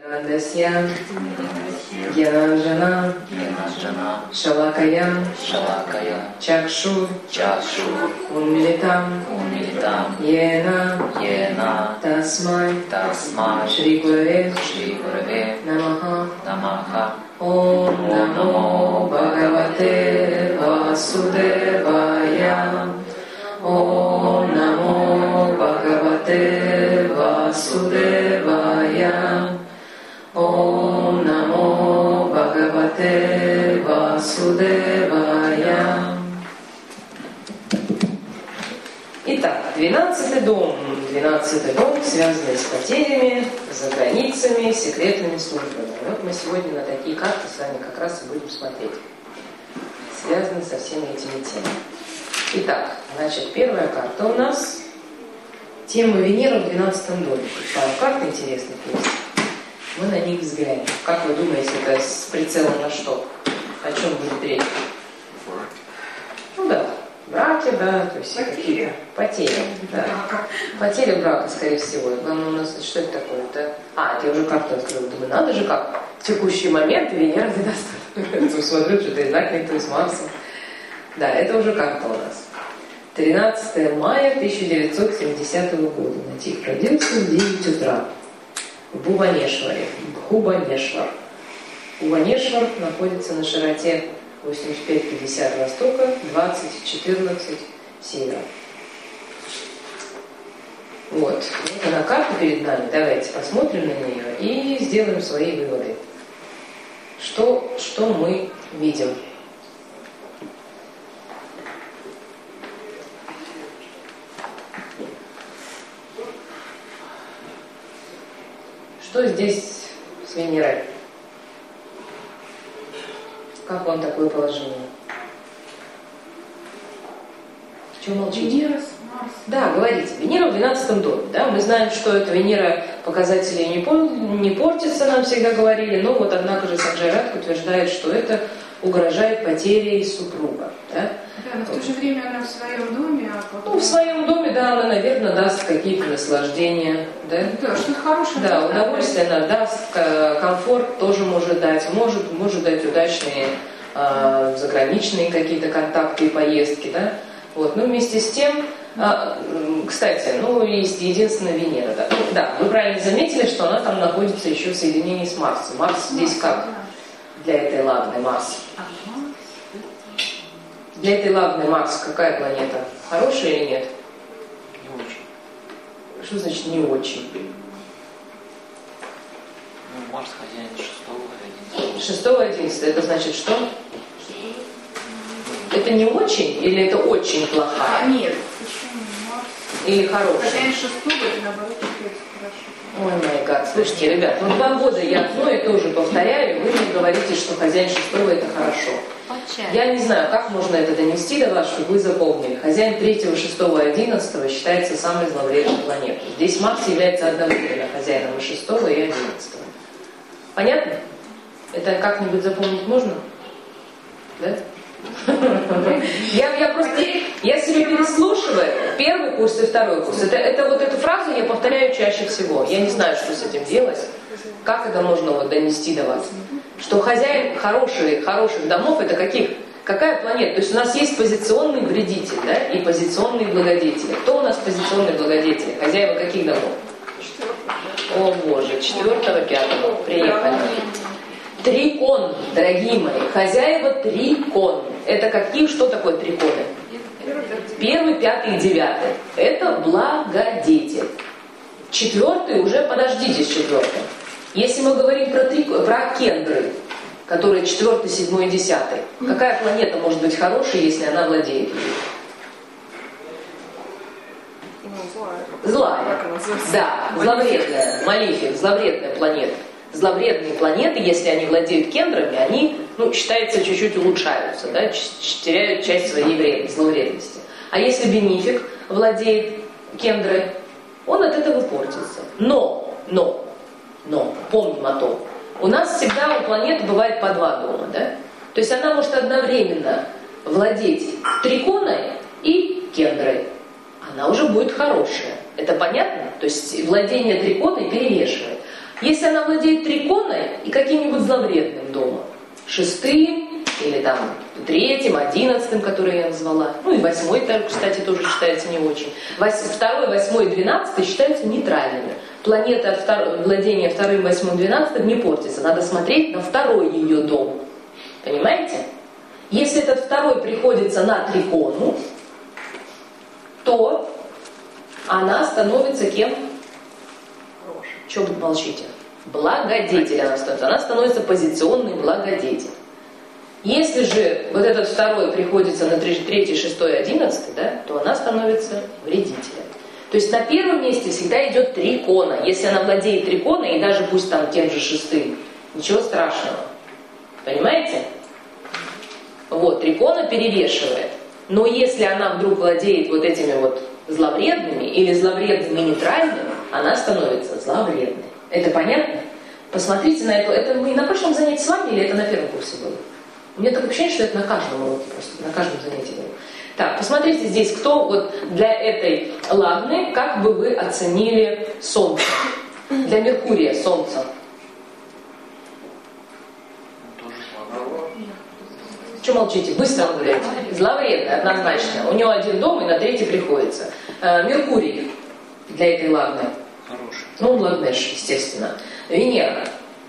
Дасья Гьянанджана Шалакая Чакшу Унмилитам Йена Тасмай Шри Гурве Намаха Ом Намо Бхагавате Васудевая Ом Намо Бхагавате Васудевая Ом Намо Бхагавате Васудевая. Итак, 12-й дом. 12-й дом, связанный с потерями, за границами, секретными службами. Вот мы сегодня на такие карты с вами как раз и будем смотреть. Связаны со всеми этими темами. Итак, значит, первая карта у нас. Тема Венера в 12-м доме. Пару карт интересных есть. Мы на них взглянем. Как вы думаете, это с прицелом на что? О чем будет речь? Ну да, браки, да, то есть какие-то потери. Да. Потери брака, скорее всего. Главное у нас, что это такое? Это я уже карту открыла. Думаю, надо же как. В текущий момент Венера недостаточно. Смотрю, что-то и знак не то, и с Марсом. Да, это уже карта у нас. 13 мая 1970 года. Натих родился в 9 утра. В Бхуванешваре. Бхуванешвар. Бхуванешвар находится на широте 85-50 востока, 20-14 севера. Вот она карта перед нами. Давайте посмотрим на нее и сделаем свои выводы. Что мы видим? Что здесь с Венерой? Как вам такое положение? Чего молчите? Венера с Марсом. Да, говорите. Венера в 12-м доме. Да? Мы знаем, что это Венера показатели не портится, нам всегда говорили, но вот однако же Санджай утверждает, что это угрожает потерей супруга. Да? Да, но в то же время она в своем доме, а потом... Ну, в своем доме, да, она, наверное, даст какие-то наслаждения. Да, да, что-то хорошее. Да, удовольствие она даст, комфорт тоже может дать, может дать удачные заграничные какие-то контакты и поездки, да. Вот, ну, вместе с тем, кстати, есть единственная Венера, да. Ну, да, вы правильно заметили, что она там находится еще в соединении с Марсом. Марс здесь как для этой лагны Марс? Для этой лагны Марс какая планета? Хорошая или нет? Не очень. Что значит не очень? Марс хозяин 6-го и 11-го. 6-го, 11-го, это значит что? Это не очень или это очень плохая? Нет, почему Марс? Или хорошая? Хозяин 6-го, это наоборот считается хорошо. Ой, май гад, слушайте, ребят, 2 года я одно и то же повторяю, вы мне говорите, что хозяин 6-го это хорошо. Я не знаю, как можно это донести до вас, чтобы вы запомнили. Хозяин 3-го, 6-го и 11-го считается самой зловредной планетой. Здесь Марс является одновременно хозяином и 6-го, и 11-го. Понятно? Это как-нибудь запомнить можно? Да? Я себе переслушиваю первый курс и второй курс. Это вот эту фразу я повторяю чаще всего. Я не знаю, что с этим делать. Как это можно донести до вас? Что хозяин хороших домов это каких? Какая планета? То есть у нас есть позиционный вредитель, да, и позиционные благодетели. Кто у нас позиционный благодетель? Хозяева каких домов? О боже, 4-го, 5-го. Приехали. Трикон, дорогие мои. Хозяева трикон. Это какие? Что такое триконы? 1, 5 и 9. Это благодетель. 4-й уже, подождите с 4-м. Если мы говорим про кендры, которые 4, 7 и 10, какая планета может быть хорошей, если она владеет ею? Злая. Да, зловредная. Малефик, зловредная планета. Зловредные планеты, если они владеют кендрами, они, считается, чуть-чуть улучшаются, да, теряют часть своей зловредности. А если бенефик владеет кендрой, он от этого портится. Но, помним о том, у нас всегда у планеты бывает по 2 дома, да? То есть она может одновременно владеть триконой и кендрой. Она уже будет хорошая. Это понятно? То есть владение триконой перевешивает. Если она владеет триконой и каким-нибудь зловредным домом, 6-м или там 3-м, 11-м, который я назвала, ну и 8-й, кстати, тоже считается не очень. 2-й, 8-й, 12-й считаются нейтральными. Планета владения 2-м, 8-м, 12-м не портится. Надо смотреть на второй ее дом. Понимаете? Если этот второй приходится на трикону, то она становится кем? Чего вы молчите? Благодетель она становится. Она становится позиционный благодетель. Если же вот этот второй приходится на 3, 6, 11, да, то она становится вредителем. То есть на первом месте всегда идет трикона. Если она владеет триконой, и даже пусть там тем же 6-м, ничего страшного. Понимаете? Вот, трикона перевешивает. Но если она вдруг владеет вот этими вот зловредными или зловредными нейтральными, она становится зловредной. Это понятно? Посмотрите на это. Это мы на прошлом занятии с вами или это на первом курсе было? У меня такое ощущение, что это на каждом уроке, просто на каждом занятии было. Так, посмотрите здесь, кто вот для этой лагны, как бы вы оценили Солнце. Для Меркурия Солнце. Что молчите? Быстро говорите. Зловредный, однозначно. У него 1 дом и на 3-й приходится. Меркурий для этой лагны. Хороший. Ну, он лагнеш, естественно. Венера.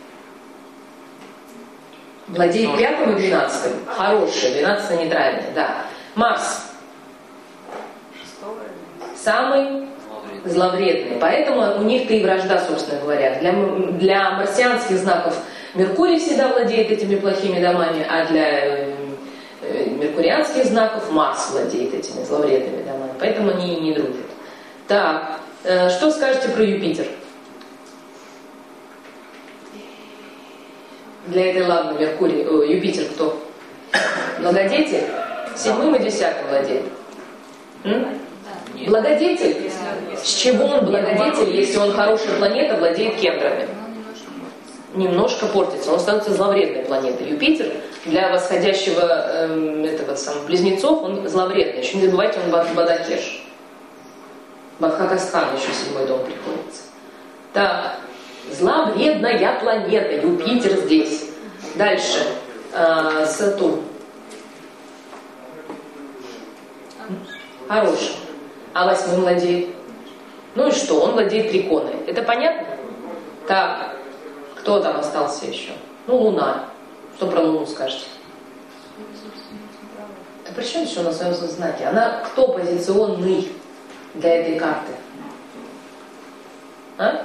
Владеет 5-м и 12-м. Хороший, 12-й нейтральный, да. Марс. Самый зловредный. Поэтому у них-то и вражда, собственно говоря. Для марсианских знаков Меркурий всегда владеет этими плохими домами, а для меркурианских знаков Марс владеет этими зловредными домами. Поэтому они и не дружат. Так, что скажете про Юпитер? Для этой лагны Юпитер кто? Благодетель? 7-м и 10-м владеет. Благодетель? С чего он благодетель, если он хорошая планета, владеет кендрами? Немножко портится. Он становится зловредной планетой. Юпитер для восходящего близнецов, он зловредный. Еще не забывайте, он Бадакеш. Бадхакастхан еще 7-й дом приходится. Так, зловредная планета. Юпитер здесь. Дальше. Сатурн. Хороший. А 8-м владеет? Ну и что? Он владеет триконой. Это понятно? Так. Кто там остался еще? Ну, Луна. Что про Луну скажете? Да при чем еще на своем знаке? Она кто позиционный для этой карты? А?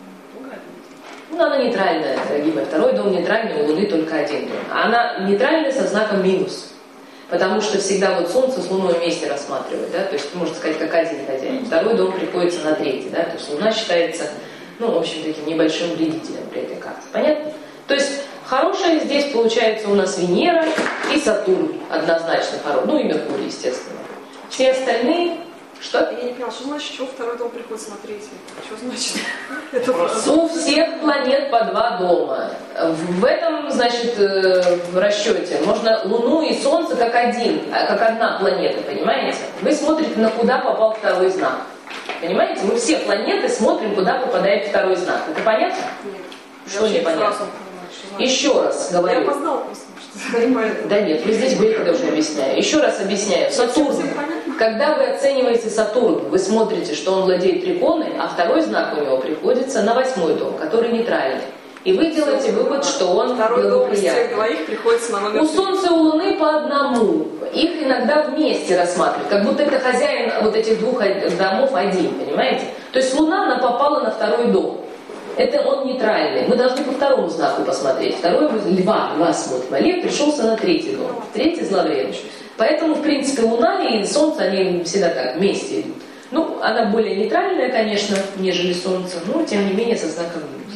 Ну, она нейтральная, дорогие мои. 2-й дом нейтральный, у Луны только 1 дом. Она нейтральная со знаком минус. Потому что всегда вот Солнце с Луной вместе рассматривает, да, то есть можно сказать, как один хозяин. 2-й дом приходится на 3-й, да, то есть Луна считается, ну, в общем, таким небольшим вредителем при этой карте. Понятно? То есть хорошая здесь получается у нас Венера и Сатурн однозначно хороший, ну и Меркурий, естественно. Все остальные, что? Я не поняла, что значит, что 2-й дом приходится на 3-й? Что значит? Это У всех планет по 2 дома. В этом, значит, в расчете можно Луну и Солнце как одна планета, понимаете? Вы смотрите, на куда попал 2-й знак. Понимаете? Мы все планеты смотрим, куда попадает 2-й знак. Это понятно? Нет. Что непонятно? Еще раз говорю. Я опоздала просто. Да нет, вы здесь были, когда уже объясняю. Еще раз объясняю. Сатурн. Когда вы оцениваете Сатурн, вы смотрите, что он владеет триконой, а 2-й знак у него приходится на 8-й дом, который нейтральный. И вы делаете вывод, что он благоприятный. Приходится на номер. У Солнца и у Луны по одному. Их иногда вместе рассматривают, как будто это хозяин вот этих 2 домов один, понимаете? То есть Луна, она попала на 2-й дом. Это он нейтральный. Мы должны по 2-му знаку посмотреть. 2-й Льва смотрим. А Лев пришелся на 3-й дом. 3-й зловредный. Поэтому, в принципе, Луна и Солнце, они всегда так вместе идут. Ну, она более нейтральная, конечно, нежели Солнце, но, тем не менее, со знаком минус.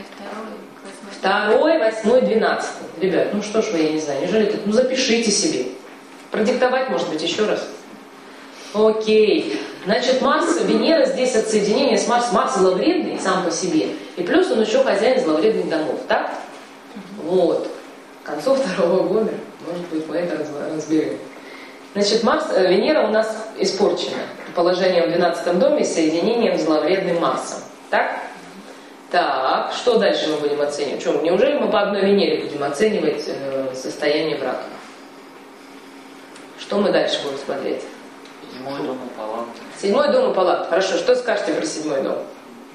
Нейтральный 2-й, 8-й, 12-й. Ребят, ну что ж вы, я не знаю, неужели тут? Ну, запишите себе. Продиктовать, может быть, еще раз. Окей. Значит, Марс, Венера здесь от соединения с Марсом. Марс зловредный сам по себе. И плюс он еще хозяин зловредных домов. Так? Вот. К концу 2-го года, может быть, мы это разберем. Значит, Венера у нас испорчена положением в 12-м доме с соединением с зловредным Марсом. Так? Так, что дальше мы будем оценивать? Что, неужели мы по одной Венере будем оценивать состояние брака? Что мы дальше будем смотреть? 7-й дом Апаллон. 7-й дом Апаллон. Хорошо, что скажете про 7-й дом?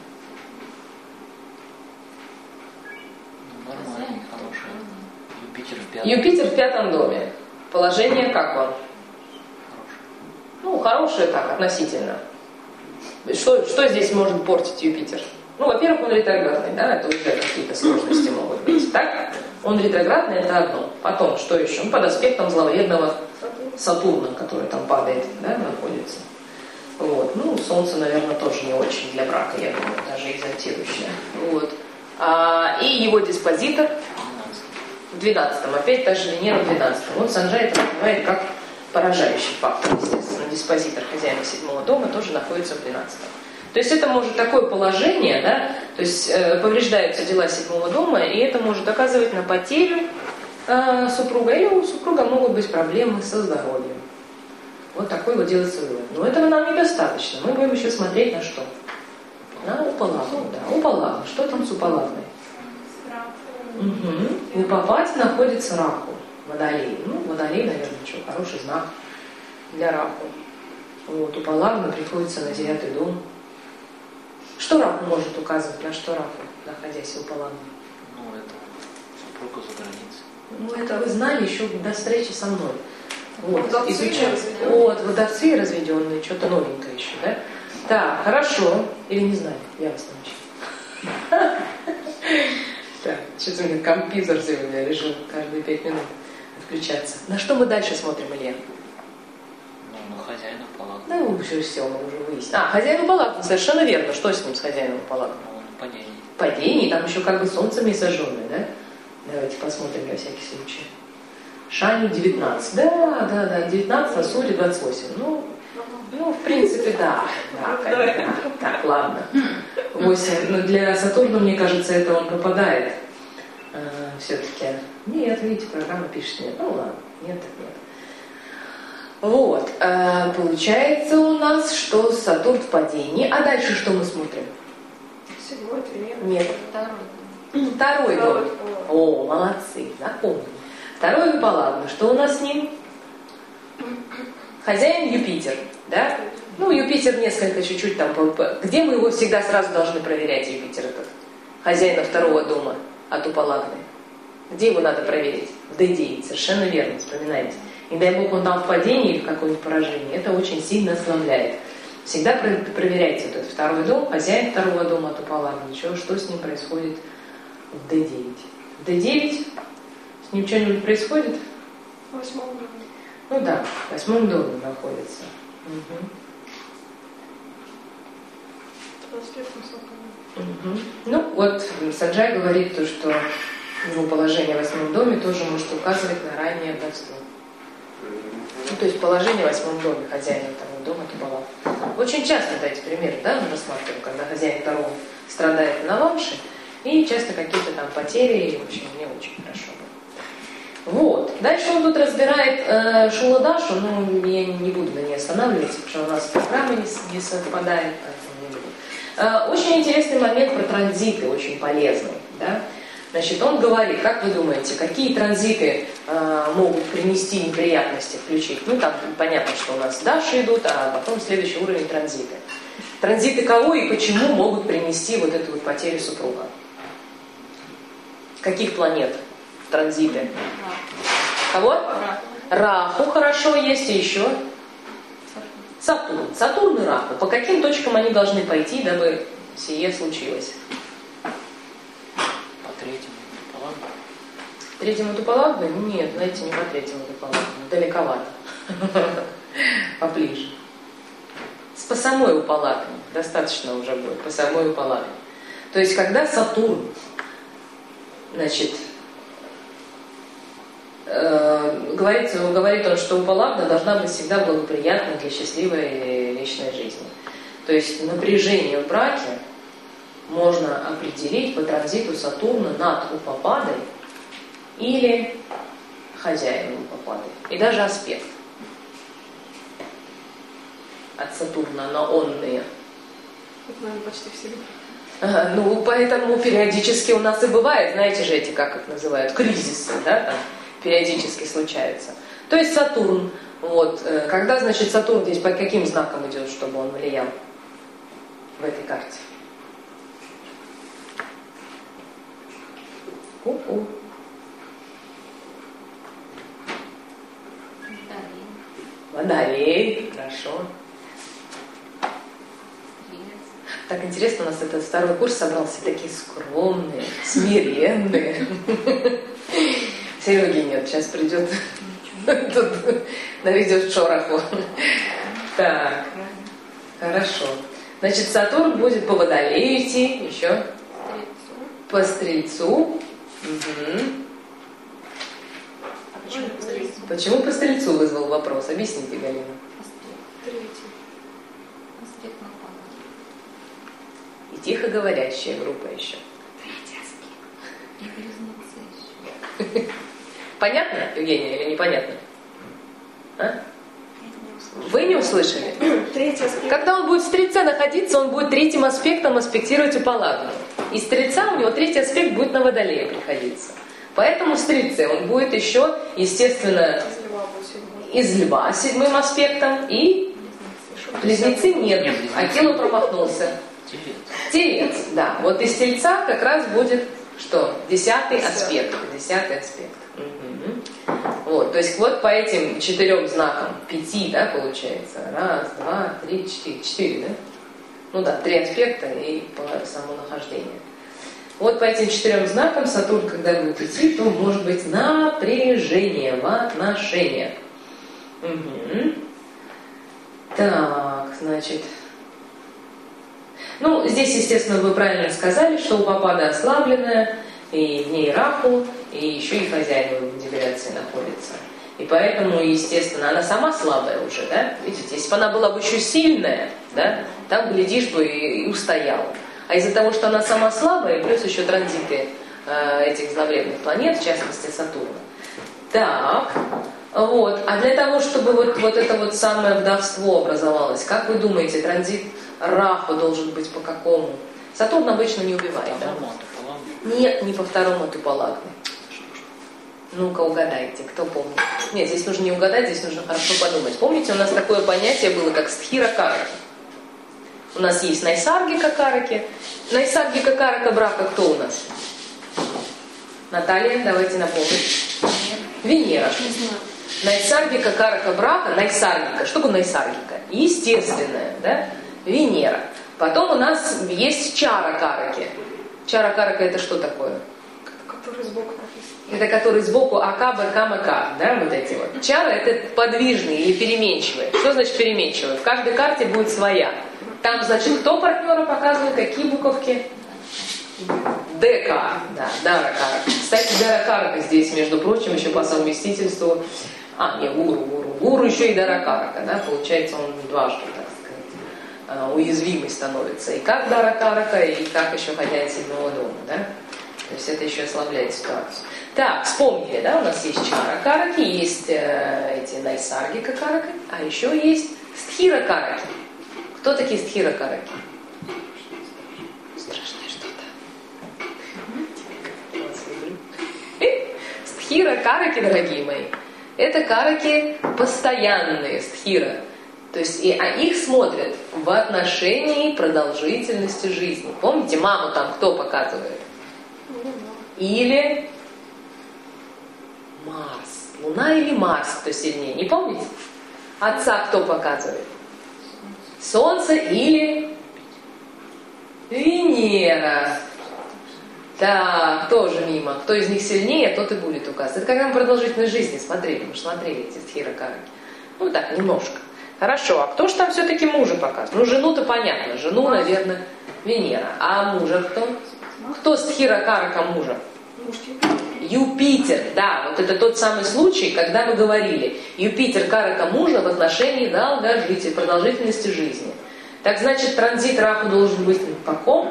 Нормальный, хороший. Юпитер в 5-м. Юпитер в 5-м доме. Положение как вам? Хороший. Ну, хорошее так, относительно. Что здесь может портить Юпитер? Ну, во-первых, он ретроградный, да, это уже какие-то сложности могут быть. Так? Он ретроградный, это одно. Потом, что еще? Под аспектом зловредного Сатурна, который там падает, да, находится. Вот. Ну, Солнце, наверное, тоже не очень для брака, я думаю, даже экзальтирующее. Вот. И его диспозитор в 12-м. Опять та же Венера в 12-м. Он Санджай это называет как поражающий фактор, естественно. Диспозитор хозяина 7-го дома тоже находится в 12-м. То есть это может такое положение, да, то есть повреждаются дела 7-го дома, и это может оказывать на потерю супруга, или у супруга могут быть проблемы со здоровьем. Вот такой вот делается вывод. Но этого нам недостаточно. Мы будем еще смотреть на что? На Упалагну, да. Упалагна. Что там с Упалагной? Угу. У Папати находится Раху, Водолей. Ну, Водолей, наверное, что, хороший знак для Раху. Вот, Упалагна приходится на 9-й дом. Что Раху может указывать, на что Раху, находясь в Упалагне? Ну, это супруга за границей. Ну, это вы знали еще до встречи со мной. Вот, изучать. Вот, водовцы разведенные, что-то новенькое еще, да? Так, хорошо. Или не знаю, я вас научу. Так, что-то у меня компьютер сегодня решил каждые 5 минут включаться. На что мы дальше смотрим, Илья? Ну, хозяина Апаллона. Ну, все, мы уже выяснили. Хозяин Апаллона, совершенно верно. Что с ним, с хозяином Апаллона? Ну, он в падении. Падение, там еще как бы солнцем не сожженное, да? Давайте посмотрим на всякий случай. Шани 19. Да, 19, а Сури 28. Ну, в принципе, да, конечно. Так, ладно. 8. Но для Сатурна, мне кажется, это он попадает. Все-таки. Нет, видите, программа пишет нет. Ну ладно, нет, так нет. Вот. Получается у нас, что Сатурн в падении. А дальше что мы смотрим? 7-й, Венера. Нет. Второй дом. О, молодцы, запомнили. Второй Апаллон. Что у нас с ним? Хозяин Юпитер, да? Ну, Юпитер несколько чуть-чуть там. Где мы его всегда сразу должны проверять, Юпитер этот? Хозяина 2-го дома от Апаллоны. Где его надо проверить? В D9, совершенно верно, вспоминайте. Не дай бог он там в падении или в каком-нибудь поражении. Это очень сильно ослабляет. Всегда проверяйте вот этот 2-й дом, хозяин 2-го дома от Апаллоны. Что с ним происходит в D9. В D9 с ним что-нибудь происходит? В 8-м доме. Ну да, в 8-м доме находится. Угу. Угу. Ну вот Санджай говорит то, что его положение в 8-м доме тоже может указывать на раннее вдовство. Ну, то есть положение в 8-м доме хозяина 2-го дома Апаллона. Очень часто эти примеры, да, мы рассматриваем, когда хозяин 2-го страдает на ланше, и часто какие-то там потери, и, в общем, не очень хорошо. Вот. Дальше он тут разбирает Шуладашу, но я не буду на ней останавливаться, потому что у нас программа не совпадает, поэтому не буду. Очень интересный момент про транзиты, очень полезный. Да? Значит, он говорит, как вы думаете, какие транзиты могут принести неприятности, включить? Ну, там понятно, что у нас даши идут, а потом следующий уровень транзиты. Транзиты кого и почему могут принести вот эту вот потерю супруга? Каких планет транзиты? Кого? Раху хорошо есть, и еще Сатурн. Сатурн и Раху. По каким точкам они должны пойти, дабы сие случилось? По 3-му Апаллону. 3-му Апаллону? Нет, знаете, не по 3-му Апаллону. Далековато. Поближе. По самой Апаллоне. Достаточно уже будет. По самой Апаллоне. То есть, когда Сатурн, значит, говорит он, что Апаллона должна быть всегда благоприятна для счастливой личной жизни. То есть напряжение в браке можно определить по транзиту Сатурна над Упападой или хозяином Упапады. И даже аспект от Сатурна на онные. Это, наверное, почти всегда. Ну, поэтому периодически у нас и бывает, знаете же эти, как их называют, кризисы, да, там периодически случаются. То есть Сатурн, вот, когда, значит, Сатурн здесь под каким знаком идет, чтобы он влиял в этой карте? Водолей, хорошо. Так интересно, у нас этот второй курс собрался, такие скромные, смиренные. Сереги нет, сейчас придет, тут наведет шороху. Так, хорошо. Значит, Сатурн будет по Водолею идти, еще по Стрельцу. Угу. А почему по Стрельцу? Почему по Стрельцу вызвал вопрос? Объясните, Галина. Третий. И тихоговорящая группа еще. Понятно, Евгения, или непонятно? А? Вы не услышали? Третий аспект. Когда он будет в Стрельце находиться, он будет третьим аспектом аспектировать у Палладного. Из Стрельца у него третий аспект будет на Водолее приходиться. Поэтому в Стрельце он будет еще, естественно, из Льва седьмым аспектом, и Близнецы нет, Акила промахнулся. Телец, да. Вот из Тельца как раз будет что? 10-й аспект. 10-й аспект. Угу. Вот, то есть вот по этим 4 знакам, 5, да, получается. 1, 2, 3, 4. 4, да? Ну да, 3 аспекта и само нахождение. Вот по этим 4 знакам Сатурн, когда будет идти, то может быть напряжение в отношениях. Угу. Так, значит... Ну, здесь, естественно, вы правильно сказали, что у Папады ослабленная, и в ней Раху, и еще и хозяин в девиляции находится. И поэтому, естественно, она сама слабая уже, да? Видите, если бы она была бы еще сильная, да, там, глядишь бы, и устояла. А из-за того, что она сама слабая, плюс еще транзиты этих зловредных планет, в частности Сатурна. Так, вот. А для того, чтобы вот это вот самое вдовство образовалось, как вы думаете, транзит Раху должен быть по какому? Сатурн обычно не убивает, да? Нет, не по второму Тупалагне. Ну-ка, угадайте, кто помнит? Нет, здесь нужно не угадать, здесь нужно хорошо подумать. Помните, у нас такое понятие было, как стхира караки. У нас есть Найсаргика караки. Найсаргика карака брака кто у нас? Наталья, давайте напомним. Венера. Найсаргика карака брака, Найсаргика. Что такое Найсаргика? Естественная, да? Венера. Потом у нас есть чара караки. Чара карака это что такое? Который сбоку написан. Это который сбоку АК, БК, МК, да, вот эти вот. Чара это подвижные или переменчивые. Что значит переменчивые? В каждой карте будет своя. Там, значит, кто партнера показывает, какие буковки? ДК, да, Дара Карака. Кстати, Дара Карака здесь, между прочим, еще по совместительству, Гуру еще и Дара Карака, да, получается он дважды, так сказать, уязвимый становится. И как Дара Карака, и как еще хозяин 7-го дома, да. То есть это еще ослабляет ситуацию. Так, вспомнили, да, у нас есть Чара Караки, есть эти Найсаргика Караки, а еще есть Стхира Караки. Кто такие Стхира Караки? Страшное что-то. Стхира Караки, дорогие мои, это караки постоянные, стхира. То есть их смотрят в отношении продолжительности жизни. Помните, маму там кто показывает? Или Марс. Луна или Марс, кто сильнее? Не помните? Отца кто показывает? Солнце или Венера. Так, тоже мимо. Кто из них сильнее, тот и будет указывать. Это как нам продолжительность жизни смотрели. Мы же смотрели эти стхира-караки. Ну так, немножко. Хорошо, а кто же там все-таки мужа показывает? Ну, жену-то понятно. Жену, наверное, Венера. А мужа кто? Кто стхира-карака мужа? Юпитер, да, вот это тот самый случай, когда мы говорили, Юпитер карака мужа в отношении долгожития, продолжительности жизни. Так значит, транзит Раху должен быть по какому?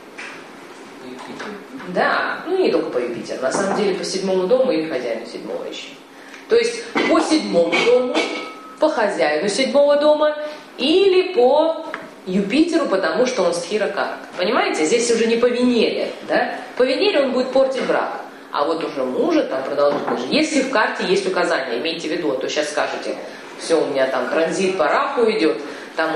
Да, ну не только по Юпитеру, на самом деле по 7-му дому или хозяину 7-го еще. То есть по 7-му дому, по хозяину 7-го дома или по Юпитеру, потому что он стхира карка. Понимаете, здесь уже не по Венере, да? По Венере он будет портить брак. А вот уже мужа там продолжительно же. Если в карте есть указания, имейте в виду, то сейчас скажете, все, у меня там транзит по раху идет, там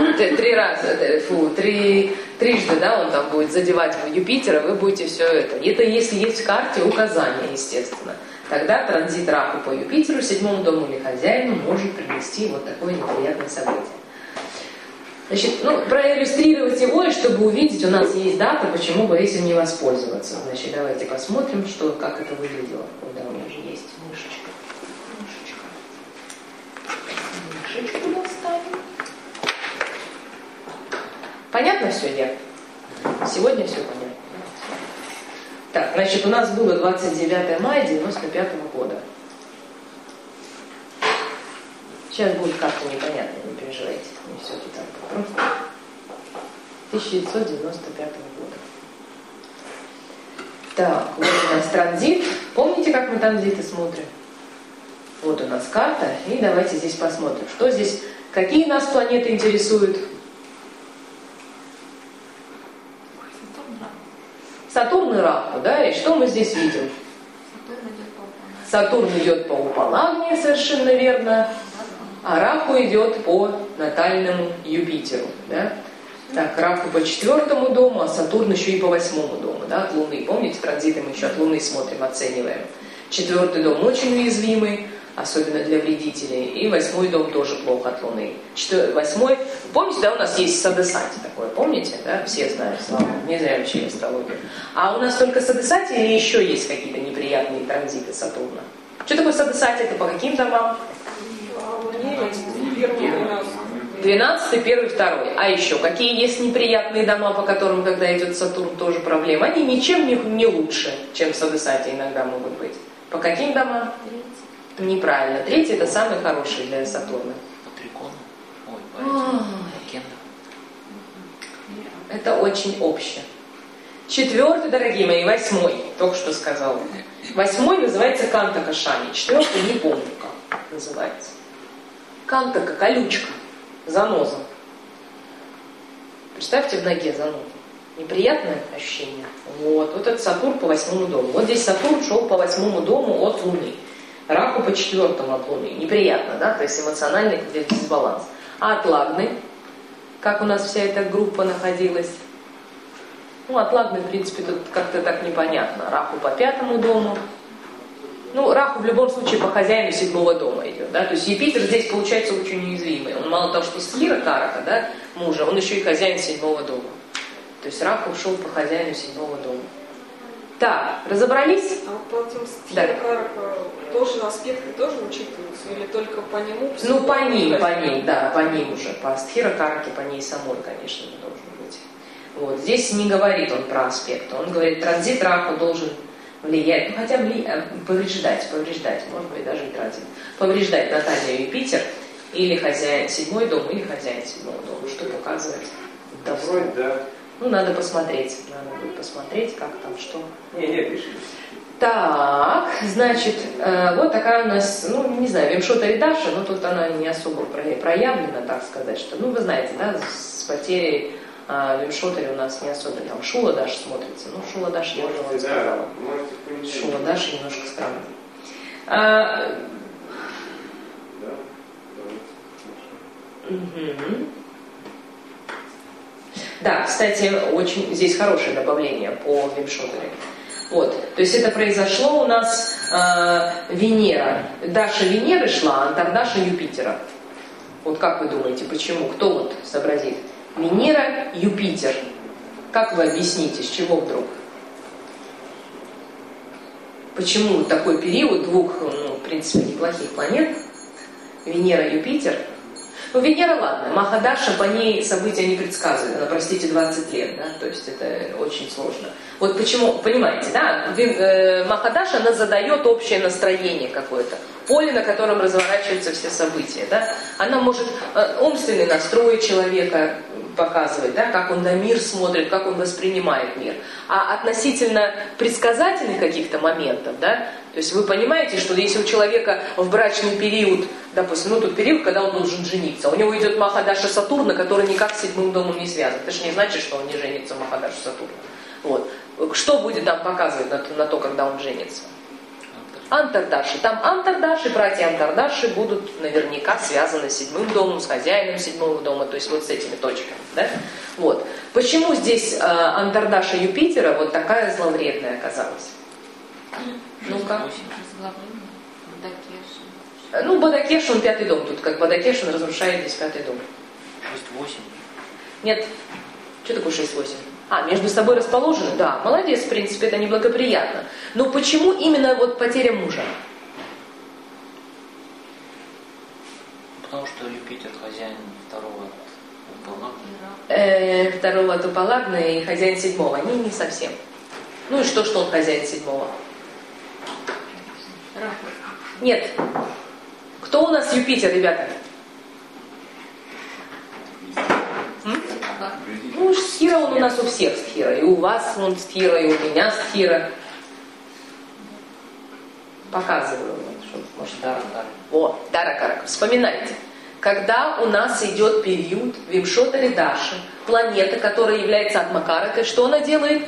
трижды, да, он там будет задевать в Юпитера, вы будете все это. Это если есть в карте указания, естественно. Тогда транзит раху по Юпитеру, 7-му дому или хозяину может принести вот такое неприятное событие. Значит, проиллюстрировать его, и чтобы увидеть, у нас есть дата, почему бы этим не воспользоваться. Значит, давайте посмотрим, как это выглядело. Да, у меня же есть мышечка. Мышечку достанем. Понятно все, я? Сегодня все понятно. Так, значит, у нас было 29 мая 95 года. Сейчас будет как-то непонятно, не переживайте. Не все тут так просто. 1995 года. Так, вот у нас транзит. Помните, как мы транзиты смотрим? Вот у нас карта. И давайте здесь посмотрим, что здесь, какие нас планеты интересуют. Сатурн и Раху, да? И что мы здесь видим? Сатурн идет по Уполагне, совершенно верно. А Раху идет по натальному Юпитеру, да? Так, Раху по 4-му дому, а Сатурн еще и по 8-му дому, да, от Луны. Помните, транзиты мы еще от Луны смотрим, оцениваем. 4-й дом очень уязвимый, особенно для вредителей. И 8-й дом тоже плохо от Луны. 8-й, помните, да, у нас есть Садесати такое, помните, да? Все знают, слава Богу, не зря учили астрологию. А у нас только Садесати или еще есть какие-то неприятные транзиты Сатурна? Что такое Садесати? Это по каким домам? 12, 1, 2. А еще какие есть неприятные дома, по которым, когда идет Сатурн, тоже проблемы? Они ничем не лучше, чем Садесати иногда могут быть. По каким домам? Неправильно. 3 это самый хороший для Сатурна. По трикону. Ой, по кенду. Это очень общее. 4, дорогие мои, 8, только что сказала. 8 называется Кантака Шани. 4 не помню, как называется. Кантака, колючка, заноза. Представьте в ноге занозу. Неприятное ощущение. Вот этот Сатурн по 8-му дому. Вот здесь Сатурн шел по 8-му дому от Луны. Раху по 4-му от Луны. Неприятно, да? То есть эмоциональный дисбаланс. А от Лагны, как у нас вся эта группа находилась? От Лагны, в принципе, тут как-то так непонятно. Раху по 5-му дому. Раху в любом случае по хозяину 7-го дома идет, да, то есть Юпитер здесь получается очень уязвимый. Он мало того, что стхира карака, да, мужа, он еще и хозяин 7-го дома. То есть Раху шел по хозяину 7-го дома. Так, разобрались? А вот по этим стхира карака тоже аспекты тоже учитываются или только по нему? По ним, да, по ним уже. По стхира караке, по ней самой, конечно, не должен быть. Вот, здесь не говорит он про аспекты. Он говорит, транзит Раху должен влияет, хотя бы повреждать, может быть, даже и тратить. Повреждать натальный Юпитер или хозяин 7-й дом, или хозяин 7-го дома, что показывает. Да. Надо посмотреть. Надо будет посмотреть, как там, что. Не, пиши. Так, значит, вот такая у нас, не знаю, Вимшота Ридаша, но тут она не особо проявлена, так сказать, что, вы знаете, да, с потерей в Вимшотаре у нас не особо там Шула Даш смотрится. Шула Даш я уже вам сказала. Шула Даш немножко странно. Да, кстати, очень здесь хорошее добавление по Вимшотаре. Вот, то есть это произошло у нас Венера. Даша Венеры шла, а Антардаша Юпитера. Вот как вы думаете, почему? Кто вот сообразит? Венера, Юпитер. Как вы объясните, с чего вдруг? Почему такой период двух, в принципе, неплохих планет, Венера, Юпитер? Венера, ладно, Махадаша, по ней события не предсказывает, она, простите, 20 лет, да, то есть это очень сложно. Вот почему, понимаете, да, Махадаша, она задает общее настроение какое-то, поле, на котором разворачиваются все события, да, она может умственный настрой человека показывает, да, как он на мир смотрит, как он воспринимает мир. А относительно предсказательных каких-то моментов, да, то есть вы понимаете, что если у человека в брачный период, допустим, ну тот период, когда он должен жениться, у него идет Махадаша Сатурна, который никак с 7-м домом не связан. Это же не значит, что он не женится в Махадаша Сатурна. Вот. Что будет там показывать на то, когда он женится? Антардаши. Там Антардаши, братья Антардаши будут наверняка связаны с 7-м домом, с хозяином 7-го дома, то есть вот с этими точками. Да? Вот. Почему здесь Антардаша Юпитера вот такая зловредная оказалась? Ну-ка. Ну, Бадакеш, он 5-й дом. Тут как Бадакеш, он разрушает здесь 5-й дом. 6-8. Нет. Что такое 6-8? Между собой расположены? Да, молодец, в принципе, это неблагоприятно. Но почему именно вот потеря мужа? Потому что Юпитер хозяин 2-го Тупалагны. 2-го Тупалагны и хозяин 7-го. Не совсем. Ну и что он хозяин 7-го? Нет. Кто у нас Юпитер, ребята? Ну, Стхира он у нас у всех Стхира. И у вас он Стхира, и у меня Стхира. Показываю. Может, Даракарак. Вот, Даракарак. Вспоминайте. Когда у нас идет период Вимшотари Даши, планета, которая является Атмакаракой, что она делает?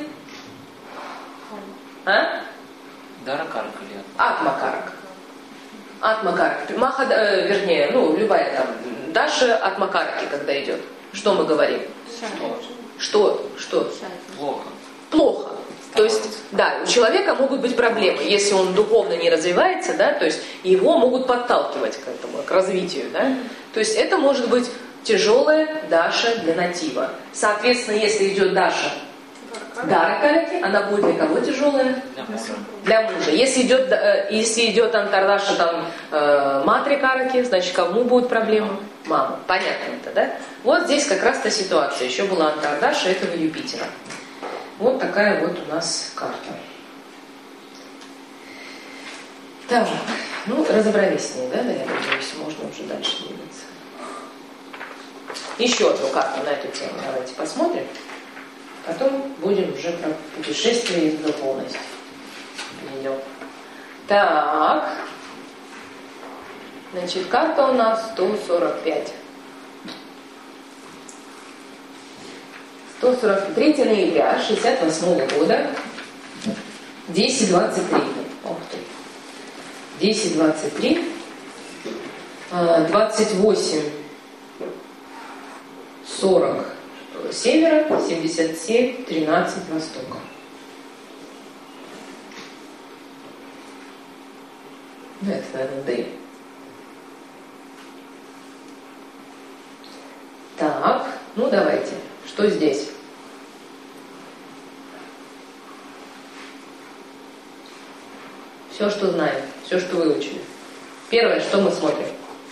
Даракарак или Атмакарак. Атмакарак. Вернее, любая там Даша Атмакараки, когда идет. Что мы говорим? Что? Плохо. То есть, да, у человека могут быть проблемы, если он духовно не развивается, да, то есть его могут подталкивать к этому, к развитию, да. То есть это может быть тяжелая Даша для натива. Соответственно, если идет Даша Даракараки, она будет для кого тяжелая? Для мужа. Если идет Антардаша там Матрикараки, значит, кому будут проблемы? Мама. Понятно это, да? Вот здесь как раз та ситуация. Еще была Антардаша этого Юпитера. Вот такая вот у нас карта. Так, разобрались с ней, да, я надеюсь, можно уже дальше двигаться. Еще одну карту на эту тему давайте посмотрим. Потом будем уже про путешествие из духовности. Идем. Так. Значит, карта у нас 145. 143 ноября 68 года. 10:23. Ох ты. 10:23. 28:40 севера, 77:13 востока. Это, наверное, Д. Так, давайте. Что здесь? Все, что знаем, все, что выучили. Первое, что мы смотрим?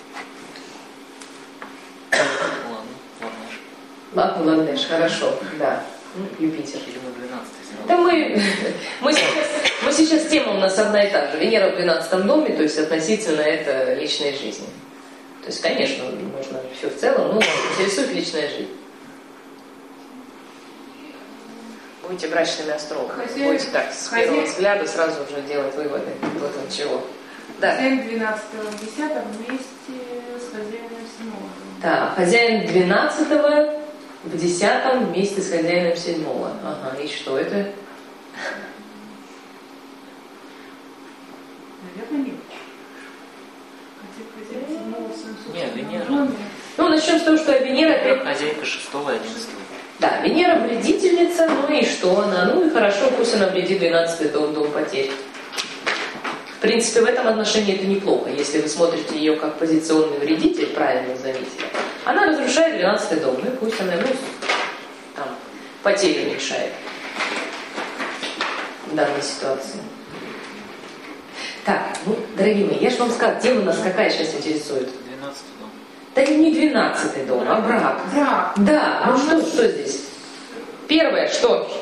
Ладнеш, хорошо, да. Юпитер. Да мы сейчас тема у нас одна и та же. Венера в 12 доме, то есть относительно это личной жизни. То есть, конечно, нужно все в целом, но интересует личная жизнь. Будете брачными астрологами. Будете так, с первого взгляда сразу уже делать выводы. Вот от чего. Да. Хозяин 12-го в 10-м вместе с хозяином 7-го. Да, хозяин 12-го в 10-м вместе с хозяином 7-го. Ага, и что это? Наверное, нет. Хозяин 7-го в Нет, Венера. Начнем с того, что Венера... Хозяйка 6-го и 11-го. Да, Венера вредительница, и что она? И хорошо, пусть она вредит 12-й дом потерь. В принципе, в этом отношении это неплохо. Если вы смотрите ее как позиционный вредитель, правильно заметили, она разрушает 12-й дом, и пусть она там потери уменьшает в данной ситуации. Так, дорогие мои, я же вам сказала, тема нас какая сейчас интересует? 12-й дом. Да не 12-й дом, а брак. Брак. Да, что здесь? Первое, что?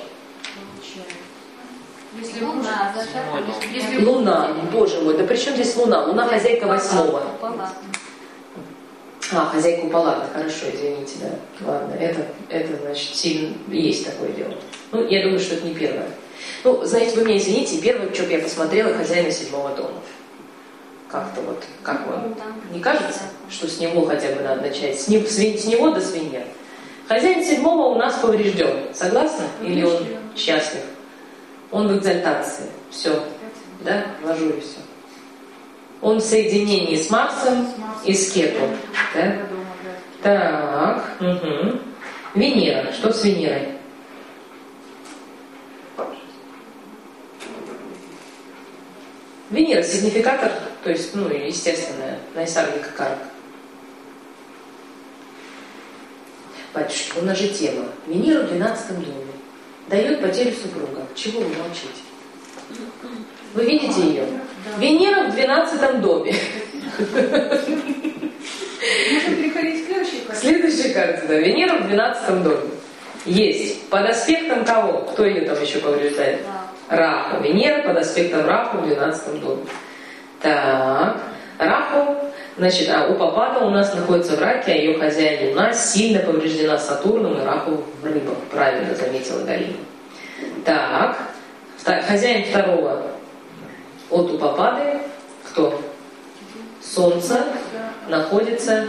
Если Луна, если Луна, боже мой, да при чем здесь Луна? Луна хозяйка 8-го. Хозяйка упала, хорошо, извините, да. Ладно, это значит, сильно есть такое дело. Ну, я думаю, что это не первое. Ну, знаете, вы меня извините, первое, что я посмотрела, хозяина 7-го дома. Как-то вот, как вам? Не кажется, что с него хотя бы надо начать? С него до свинья. Хозяин 7-го у нас поврежден. Согласны? Или он счастлив? Он в экзальтации. Все. Да? Вложу и все. Он в соединении с Марсом и с Кету. Да? Так. Угу. Венера. Что с Венерой? Венера сигнификатор, то есть, ну, естественная, найсаргика карка. Батюшки, у нас же тема. Венера в 12-м доме. Дает потерю супруга. Чего вы молчите? Вы видите ее? Венера в 12-м доме. Можно переходить к следующей карте. Следующая карта, да. Венера в 12-м доме. Есть. Под аспектом кого? Кто ее там еще повреждает? Раху. Венера под аспектом Раху в 12-м доме. Так. Раху, значит, у Папада у нас находится в Раке, а ее хозяин Луна сильно повреждена Сатурном и Раху в Рыбах. Правильно заметила Галина. Так. Хозяин второго от Упапады, кто? Солнце находится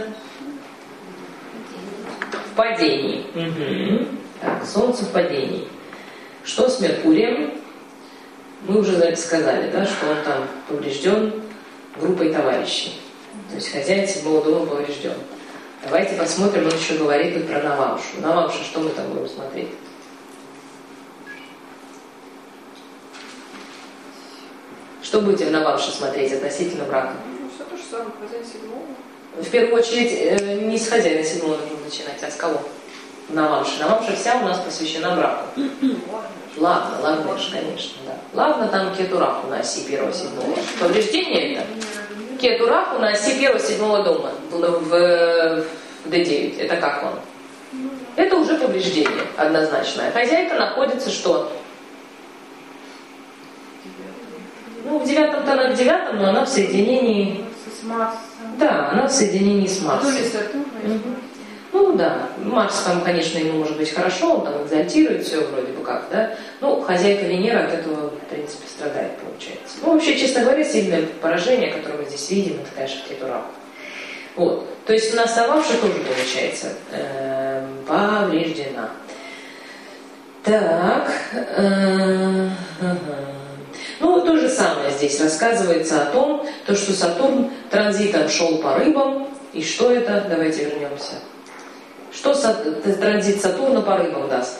в падении. Угу. Так, Солнце в падении. Что с Меркурием? Мы уже сказали, да, что он там поврежден группой товарищей. То есть хозяин 7-го дома поврежден. Давайте посмотрим, он еще говорит и про Навамшу. Навамша, что мы там будем смотреть? Что будете в Навамше смотреть относительно брака? Ну, все то же самое, хозяин 7-го. В первую очередь, не с хозяина 7-го нужно начинать, а с кого? Навамша. Навамша вся у нас посвящена браку. Ладно, конечно, да. Ладно, там Кету-Раху на оси 1-7. Повреждение это? Кету-Раху на оси 1-7 дома в D9. Это как вам? Это уже повреждение однозначное. Хозяйка находится что? Ну, в 9-м-то она в 9-м, но она в соединении... С Марсом. Да, она в соединении с Марсом. То ли Сатурн, Ну да, Марс там, конечно, ему может быть хорошо, он там экзальтирует все вроде бы как, да. Ну, хозяйка Венера от этого, в принципе, страдает, получается. Ну, вообще, честно говоря, сильное поражение, которое мы здесь видим, это, конечно, Кету-Раху. Вот. То есть у нас Навамша тоже, получается, повреждена. Так. Ну, то же самое здесь рассказывается о том, то, что Сатурн транзитом шел по рыбам. И что это? Давайте вернемся. Что транзит Сатурна по рыбам даст?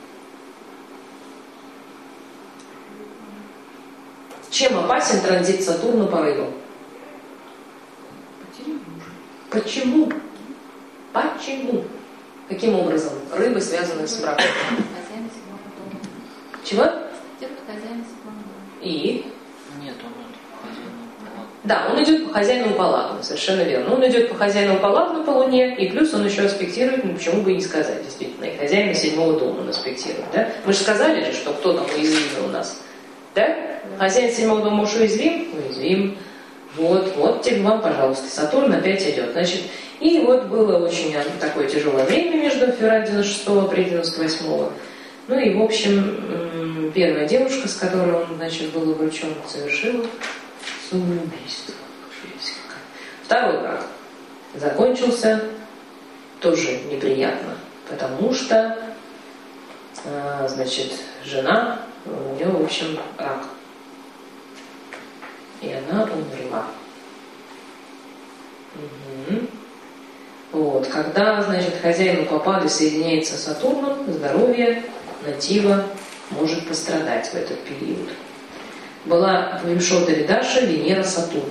Чем опасен транзит Сатурна по рыбам? Почему? Почему? Каким образом? Рыбы связаны с браком. Чего? И? Нет, он идет по хозяину по ладу. Да, он идет по хозяину по ладу, совершенно верно. Он идет по хозяину по ладу по Луне, и плюс он еще аспектирует, ну почему бы и не сказать, действительно, и хозяина 7-го дома он аспектирует, да? Мы же сказали же, что кто там уязвимый у нас, да? Хозяин 7-го дома уж уязвим? Уязвим. Вот теперь вам, пожалуйста, Сатурн опять идет. Значит, и вот было очень такое тяжелое время между февраля 96-го и апреля 98-го. Ну и, в общем, первая девушка, с которой он, значит, был обручен, совершила самоубийство. Второй брак закончился тоже неприятно, потому что, значит, жена, у нее, в общем, рак. И она умерла. Угу. Вот. Когда, значит, хозяину Папады соединяется с Сатурном, здоровье натива может пострадать в этот период. Была в Вимшота Видаша Венера-Сатурн.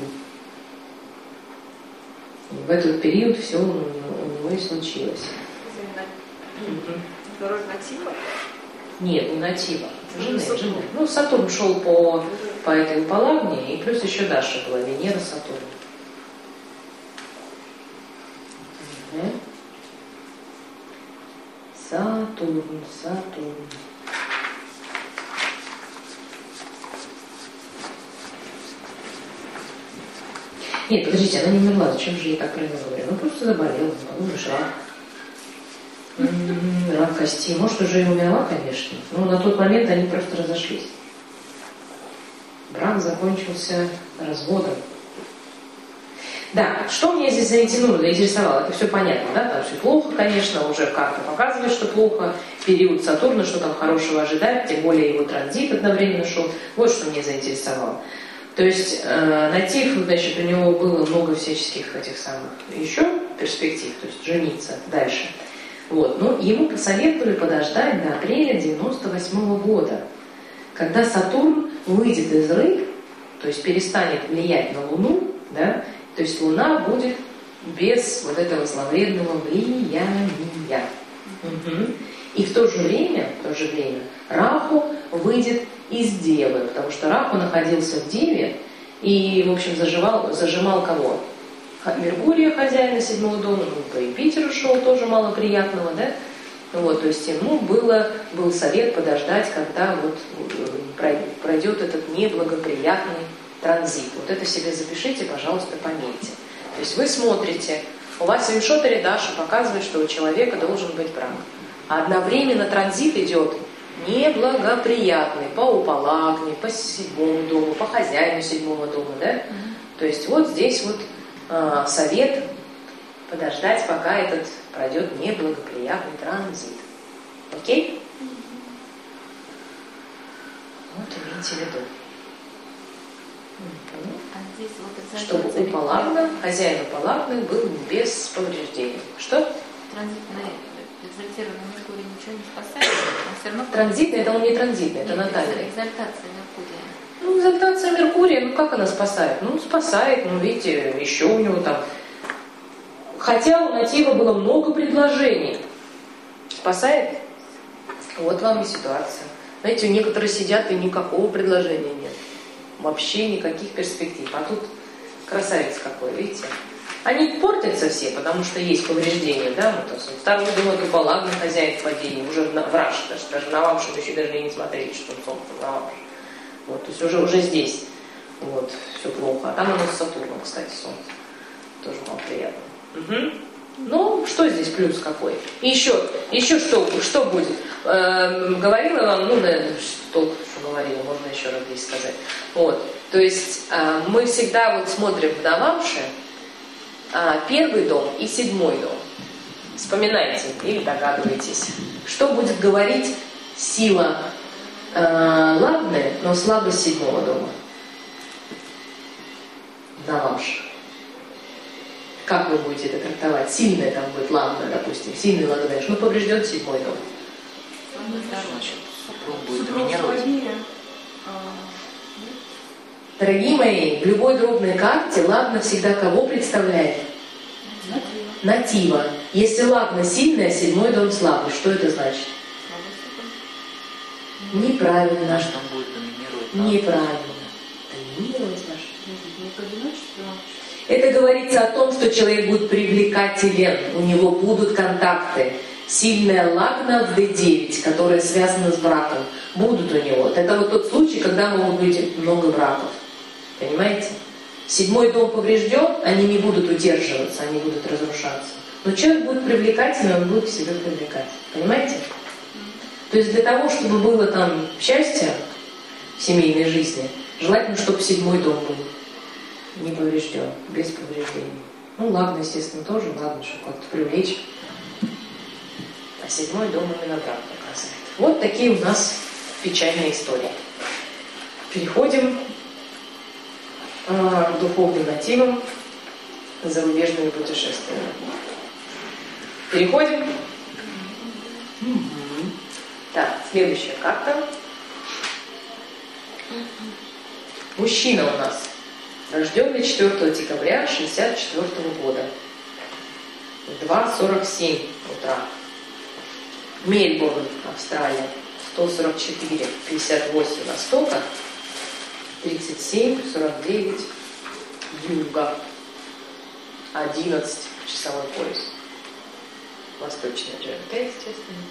В этот период все у него и случилось. Здоровье натива? Нет, не натива. Жены. Ну, Сатурн шел по этой Палагне, и плюс еще Даша была, Венера-Сатурн. Угу. Сатурн. Нет, подождите, она не умерла, зачем же я так правильно говорю? Она просто заболела, подумаешь, рак. Рак кости. Может, уже и умерла, конечно. Но на тот момент они просто разошлись. Брак закончился разводом. Да, что меня здесь заинтересовало? Это все понятно, да? Там все плохо, конечно, уже карта показывает, что плохо. Период Сатурна, что там хорошего ожидать, тем более его транзит одновременно шел. Вот что меня заинтересовало. То есть натив, значит, у него было много всяческих этих самых еще перспектив, то есть жениться дальше. Вот. Но ему посоветовали подождать до апреля 98 года, когда Сатурн выйдет из рыб, то есть перестанет влиять на Луну, да, то есть Луна будет без вот этого зловредного влияния. Угу. И в то же время Раху выйдет из Девы, потому что Раху находился в Деве и, в общем, зажимал кого? Меркурия, хозяина 7-го дома, ну, по Юпитеру шел, тоже мало приятного, да? Вот, то есть ему был совет подождать, когда вот пройдет этот неблагоприятный транзит. Вот это себе запишите, пожалуйста, пометьте. То есть вы смотрите, у вас в Вимшотаре Даша показывает, что у человека должен быть брак. А одновременно транзит идет неблагоприятный по Упалагне, по 7-му дому, по хозяину 7-го дома, да? То есть вот здесь вот совет подождать, пока этот пройдет неблагоприятный транзит. Окей? Вот имейте в виду. здесь вот Чтобы Упалагна, хозяин Упалагны был без повреждений. Что? Транзитный, экзальтированный Меркурий ничего не спасает, он все равно... Транзитный, это он не транзитный, это натальный. Экзальтация Меркурия. Ну, экзальтация Меркурия, ну как она спасает? Ну, спасает, ну, видите, еще у него там... Хотя у натива было много предложений. Спасает? Вот вам и ситуация. Знаете, некоторые сидят и никакого предложения нет. Вообще никаких перспектив. А тут красавец какой, видите? Они портятся все, потому что есть повреждения, да? Вот, второй дом это Упалагна, хозяин падения, уже в Раш, даже на Вамшу еще даже не смотрели, что он на Вамшу. Вот, то есть уже здесь вот, все плохо. А там у нас Сатурн, кстати, Солнце. Тоже малоприятно. Угу. Ну, что здесь плюс какой? И еще что будет? Говорила вам, ну, наверное, только что говорила, можно еще раз здесь сказать. Вот, то есть мы всегда вот смотрим в Навамше первый дом и 7-й дом. Вспоминайте или догадывайтесь, что будет говорить сила Лагны, но слабость 7-го дома. Навамше. Как вы будете это трактовать? Сильная там будет Лагна, допустим, сильный Лагнеш, ну поврежден 7-й дом. Супруг будет доминировать. Дорогие мои, в любой дробной карте Лагна всегда кого представляет? Натива. Если Лагна сильная, 7-й дом слабый, что это значит? Неправильно. Наш там будет доминировать. Неправильно. Доминировать ваш. Это говорится о том, что человек будет привлекателен, у него будут контакты. Сильная Лагна в D9, которая связана с браком, будут у него. Это вот тот случай, когда могут быть много браков. Понимаете? 7-й дом поврежден, они не будут удерживаться, они будут разрушаться. Но человек будет привлекательный, он будет к себе привлекать. Понимаете? То есть для того, чтобы было там счастье в семейной жизни, желательно, чтобы 7-й дом был не поврежден, без повреждений. Ну, Лагна, естественно, тоже, ладно, чтобы как-то привлечь. А 7-й дом именно брак показывает. Вот такие у нас печальные истории. Переходим к духовным мотивам, зарубежными путешествиями. Переходим. Так, следующая карта. Мужчина у нас, рожденный 4 декабря 1964 года, в 2:47 утра. Мельбурн, Австралия, 144,58 востока, 37,49 юга, 11 часовой пояс. Восточная ЖМТ, естественно.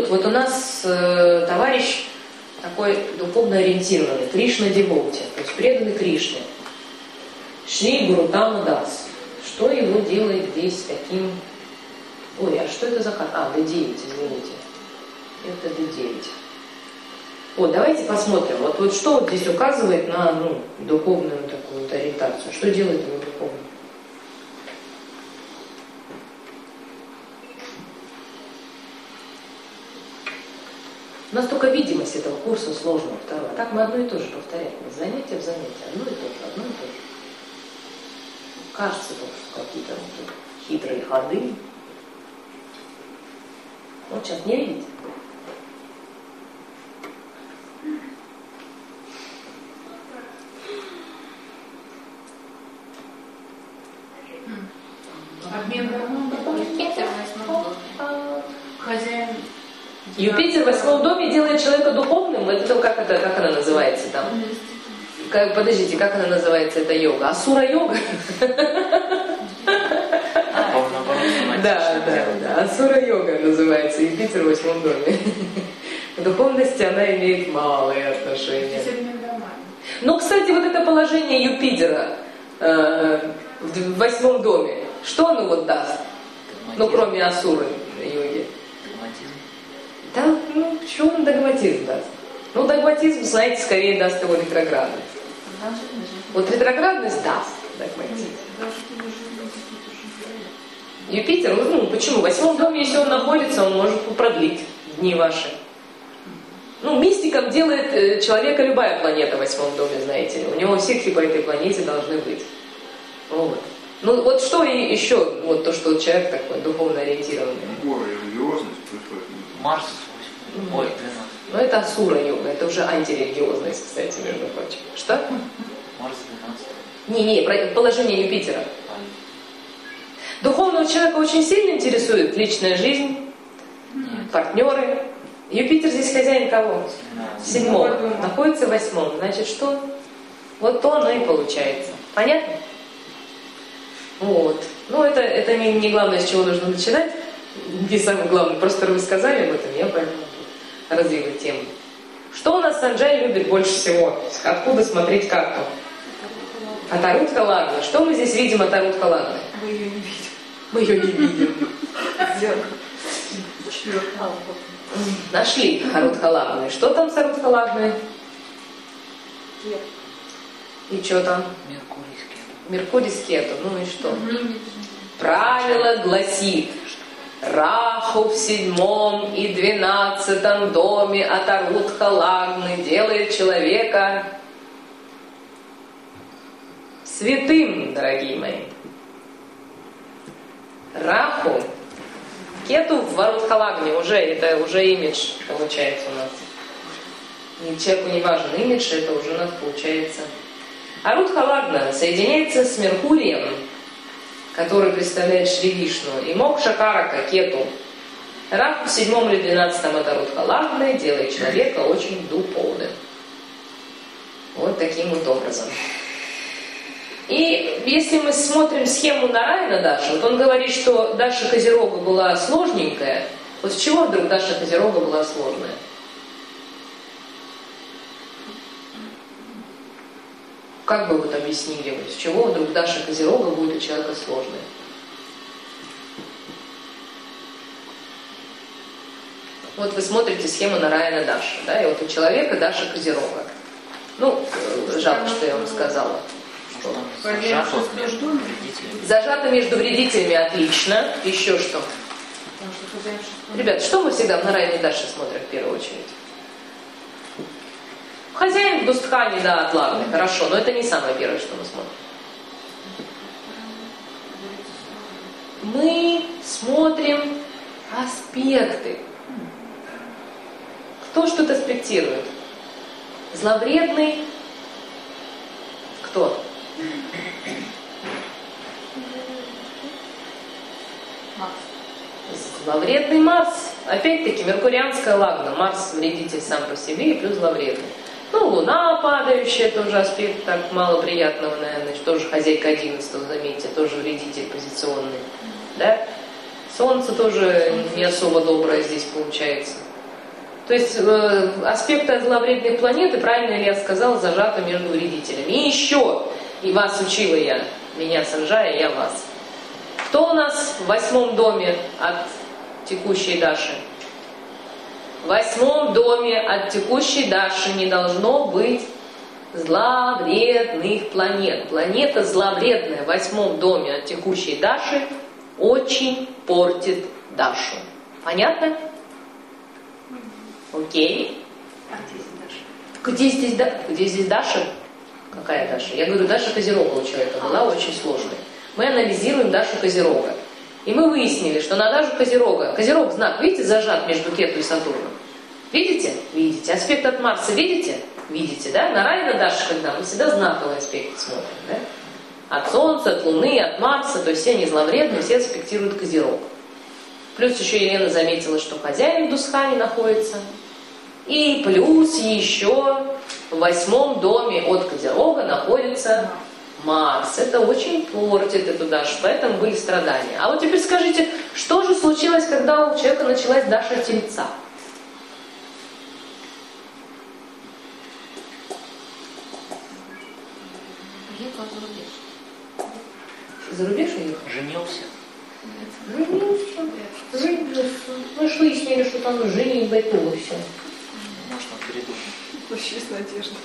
Вот у нас товарищ такой духовно ориентированный, Кришна Девоти, то есть преданный Кришне. Шри Гурутама Дас. Что его делает здесь таким... Ой, а что это за карта? А, D9, извините. Это D9. Вот, давайте посмотрим. Вот что вот здесь указывает на духовную такую вот ориентацию. Что делает его духовно? У нас только видимость этого курса сложного второго. Так мы одно и то же повторяем. Занятие в занятие. Одно и то же, одно и то же. Кажется только, что какие-то хитрые ходы. Вот сейчас не видите. Обмен гормонов. Юпитер в 8 доме. Хозяин. Юпитер в 8 доме делает человека духовным. Это как она называется там? Подождите, как она называется, эта йога? Асура-йога? Да. Асура-йога называется, Юпитер в 8 доме. К духовности она имеет малые отношения. Но, кстати, вот это положение Юпитера в 8 доме, что оно вот даст? Ну, кроме асуры-йоги. Да, что он догматизм даст? Ну, догматизм, знаете, скорее даст его ретроградность. Вот ретроградность даст догматизм. Юпитер, почему? В 8 доме, если он находится, он может продлить дни ваши. Мистиком делает человека любая планета в 8 доме, знаете ли. У него ситхи по этой планете должны быть. Вот. Вот что еще, вот то, что человек такой духовно ориентированный. Религиозность приходит. Марс 8. Ой, 12. Это асура-йога, это уже антирелигиозность, кстати, между прочим. Что? Марс 12. Положение Юпитера. Духовного человека очень сильно интересует личная жизнь, партнеры. Юпитер здесь хозяин кого? 7. Находится в 8. Значит, что? Вот то оно и получается. Понятно? Вот. Это не главное, с чего нужно начинать. Не самое главное. Просто вы сказали об этом, я поэтому развила тему. Что у нас Санджай любит больше всего? Откуда смотреть карту? От Арутха Лагны. Что мы здесь видим от Арутха Лагны? Мы ее не видим. Нашли Арутха Лагны. Что там с Арутха Лагной? И что там? Меркурий с Кету. Ну и что? Правило гласит: Раху в 7 и 12 доме от Арутха Лагны делает человека святым, дорогие мои. Раху, Кету в Арутха Лагне это уже имидж получается у нас. Человеку не важен имидж, это уже у нас получается. Арутха Лагна соединяется с Меркурием, который представляет Шри Вишну, и Мокша Карака, Кету. Раху в 7 или 12 от Арутха Лагны делает человека очень духовным. Вот таким вот образом. И если мы смотрим схему Нараяна Даши, вот он говорит, что Даша Козерога была сложненькая. Вот с чего вдруг Даша Козерога была сложная? Как бы вы это объяснили? С чего вдруг Даша Козерога будет у человека сложная? Вот вы смотрите схему Нараяна Даши, да, и вот у человека Даша Козерога. Жалко, что я вам сказала. Зажато между вредителями, отлично. Еще что? Ребят, что мы всегда в Нараяне Даши смотрим в первую очередь? Хозяин в Дустхане, да, от Лагны, хорошо, но это не самое первое, что мы смотрим. Мы смотрим аспекты. Кто что-то аспектирует? Зловредный? Кто? Зловредный Марс. Опять-таки, меркурианская Лагна. Марс вредитель сам по себе и плюс зловредный. Луна падающая, тоже аспект так малоприятного, наверное, тоже хозяйка 11-го, заметьте, тоже вредитель позиционный. Да? Солнце тоже не особо доброе здесь получается. То есть аспекты от зловредных планет, и правильно ли я сказала, зажаты между вредителями. И еще, и вас учила я, меня Санжая, я вас. Кто у нас в 8 доме от текущей Даши? В 8 доме от текущей Даши не должно быть зловредных планет. Планета зловредная в 8 доме от текущей Даши очень портит Дашу. Понятно? Окей. Где здесь Даша? Какая Даша? Я говорю, Даша Козерога у человека была очень сложной. Мы анализируем Дашу Козерога. И мы выяснили, что на Дашу Козерога, Козерог знак, видите, зажат между Кету и Сатурном? Видите? Видите. Аспект от Марса видите? Видите, да? На Райна Даша, когда мы всегда знаковые аспекты смотрим, да? От Солнца, от Луны, от Марса, то есть все они зловредные, все аспектируют Козерог. Плюс еще Елена заметила, что хозяин в Дусхане находится. И плюс еще в 8 доме от Козерога находится Марс. Это очень портит эту Дашу, поэтому были страдания. А вот теперь скажите, что же случилось, когда у человека началась Даша Тельца? Уехал за рубеж. За рубеж уехал? Женился. Женился. Мы же выяснили, что там женитьба и то все. Можно передумать. Вообще с надеждой.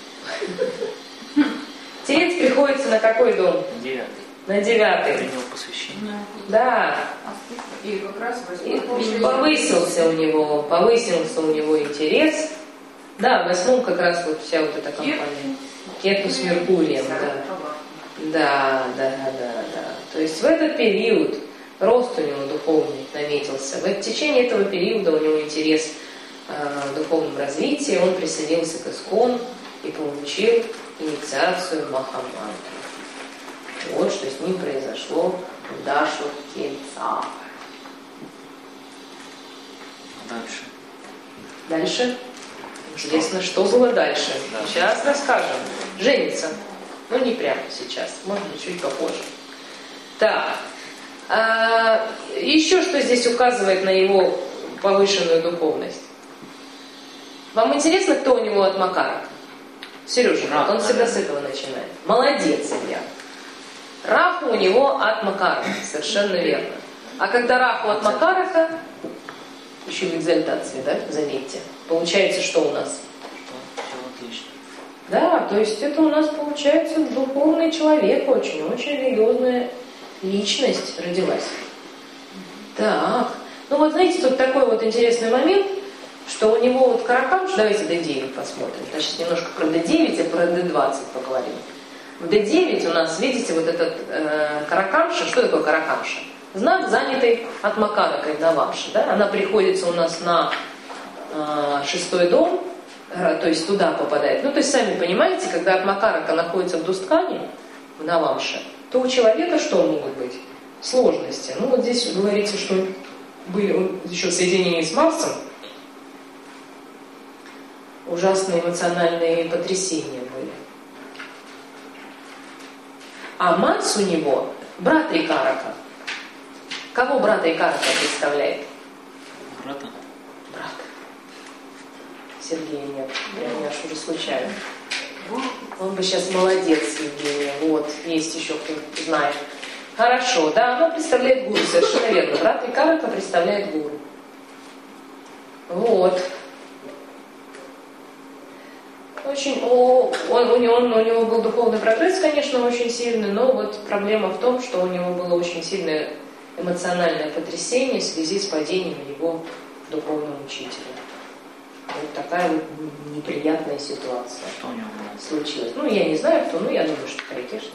Телец приходится на какой дом? 9. На 9. Принял посвящение. Да. И как раз И повысился у него интерес. Да, в 8 как раз вот вся вот эта компания. Кету с Меркурием, да. Да. То есть в этот период рост у него духовный наметился. В течение этого периода у него интерес в духовном развитии, он присоединился к Искон и получил инициацию Махамантры. Вот что с ним произошло в Дашу Тельца. Дальше? Интересно, что было дальше? Сейчас расскажем. Женится. Но не прямо сейчас, может быть, чуть попозже. Так. Еще что здесь указывает на его повышенную духовность? Вам интересно, кто у него от Макара? Сережа, вот он всегда с этого начинает. Молодец, Илья. Раху у него от Макара, совершенно верно. А когда Раху от Макараха, еще в экзальтации, да, заметьте, получается, что у нас? Все отлично. Да, то есть это у нас получается духовный человек, очень религиозная личность родилась. Так, ну вот знаете, тут такой вот интересный момент, что у него вот Каракамш, давайте D9 посмотрим, значит немножко про D9 и про D20 поговорим. В D9 у нас, видите, вот этот Каракамша, что такое Каракамша? Знак, занятый от Макара Кайдавамши, да? Она приходится у нас на 6 дом, то есть туда попадает. Ну, то есть, сами понимаете, когда от Макарака находится в Дусткане, в Навамше, то у человека что могут быть? Сложности. Ну, вот здесь говорится, что были еще соединения с Марсом, ужасные эмоциональные потрясения были. А Марс у него брат Икарака. Кого брата Икарака представляет? Брата. Брат. Сергея нет. Я аж уже случайно. Он бы сейчас молодец, Евгения. Вот, есть еще кто знает. Хорошо, да, она представляет гуру, совершенно верно. Брат Икарака представляет гуру. Вот. Очень, у него был духовный прогресс, конечно, очень сильный, но вот проблема в том, что у него было очень сильное эмоциональное потрясение в связи с падением его духовного учителя. Вот такая вот неприятная ситуация. Что у него случилось? Ну, я не знаю, кто, но я думаю, что Харикеш,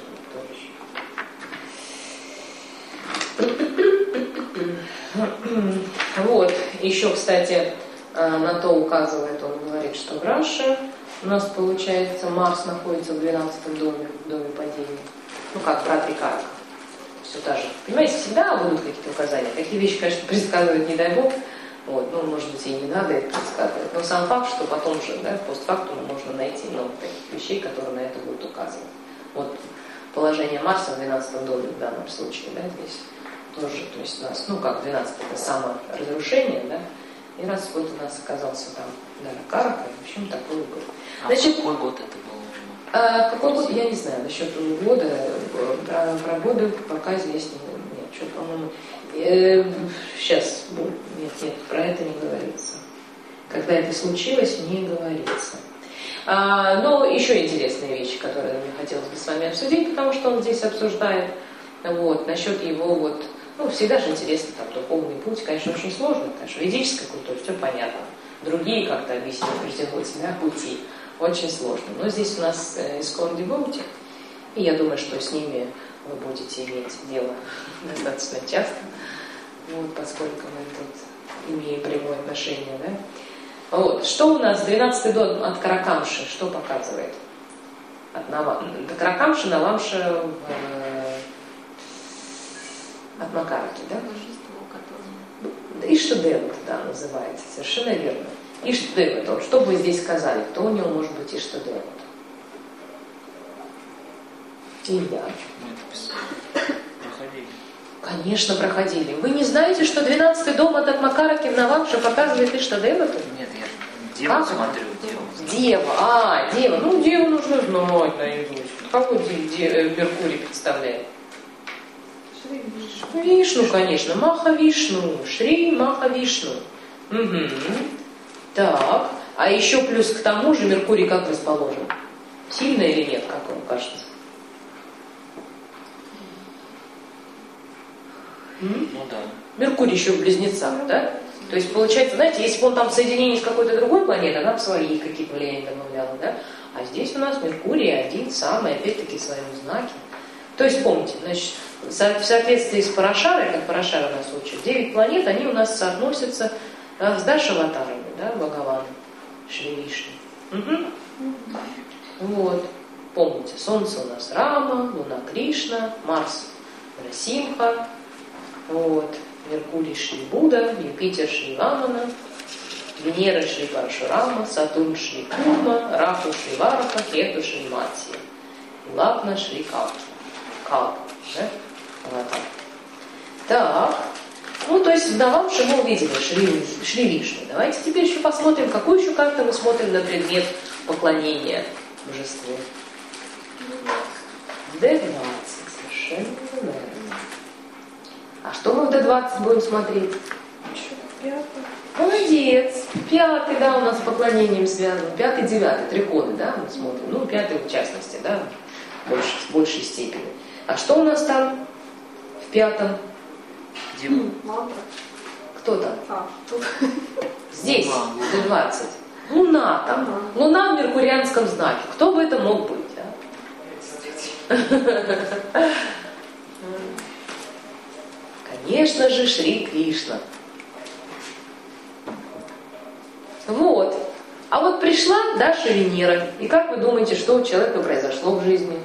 кто еще. Вот, еще, кстати, на то указывает, он говорит, что в Раше у нас, получается, Марс находится в 12 доме, в доме падения. Ну как, брат Икарака. Все та же. Понимаете, всегда будут какие-то указания. Такие вещи, конечно, предсказывать не дай бог. Вот, ну, может быть, и не надо это предсказывать. Но сам факт, что потом же, да, постфактум можно найти много таких вещей, которые на это будут указывать. Вот положение Марса в 12 доме в данном случае, да, здесь тоже, то есть у нас, ну как 12 это саморазрушение, да, И раз вот у нас оказался там, да, карта, в общем, такой год. Значит, какой год это был? Какой год, я не знаю, насчет года, про годы пока здесь нет, что, по-моему, сейчас, нет, про это не говорится. Когда это случилось, не говорится. Но еще интересные вещи, которые мне хотелось бы с вами обсудить, потому что он здесь обсуждает, вот, насчет его вот, всегда же интересно, там, духовный путь, конечно, очень сложно, потому что в ведической культуре все понятно. Другие как-то объяснить преждевременно пути очень сложно. Но здесь у нас искон девоти, и я думаю, что с ними вы будете иметь дело достаточно часто, вот, поскольку мы тут имеем прямое отношение, да. Вот. Что у нас 12-й дом от Каракамши, что показывает? От Каракамши, Навамша от Макараки, да? Иштадеват, да, называется, совершенно верно. Иштадеват, вот, что бы вы здесь сказали, кто у него может быть Иштадеват? Илья. Мы это писали. Проходили. Конечно, проходили. Вы не знаете, что 12-й дом от Макараки в Навамше показывает Иштадевату? Нет, я деву смотрю, Дева. Дева. Деву нужно знать наизусть. Кого Меркурий представляет? Вишну, конечно. Маха Вишну. Шри Маха Вишну. Угу. Так. А еще плюс к тому же Меркурий как расположен? Сильно или нет, как вам кажется? Да. Меркурий еще в Близнецах, да? То есть получается, знаете, если бы он там в соединении с какой-то другой планетой, она бы свои какие-то влияния добавляла, да? А здесь у нас Меркурий один самый, опять-таки, в своем знаке. То есть помните, значит, в соответствии с Парашарой, как Парашара нас учит, 9 планет, они у нас соотносятся с Дашаватарами, да, Бхагаваном, Шри Вишну. Угу. Вот, помните, Солнце у нас Рама, Луна Кришна, Марс Нарасимха, вот, Меркурий Шри Будда, Юпитер Шри Вамана, Венера Шри Парашурама, Сатурн Шри Курма, Раху Шри Вараха, Кету Шри Матья, Лапна Шри Калпа, да? Аватар. Так, то есть в Навамше мы увидели Шри Вишну. Давайте теперь еще посмотрим, какую еще карту мы смотрим на предмет поклонения божеству. D20, совершенно верно. А что мы в D20 будем смотреть? Молодец. 5-й, да, у нас с поклонением связан. 5-й, 9-й, 3 кода, да, мы смотрим. 5-й в частности, да, в большей степени. А что у нас там в 5-м? Мантра. Кто там? Тут. Здесь, в D20. Луна там. Луна в меркурианском знаке. Кто бы это мог быть, а? Конечно же, Шри Кришна. Вот. А вот пришла Даша Венера. И как вы думаете, что у человека произошло в жизни?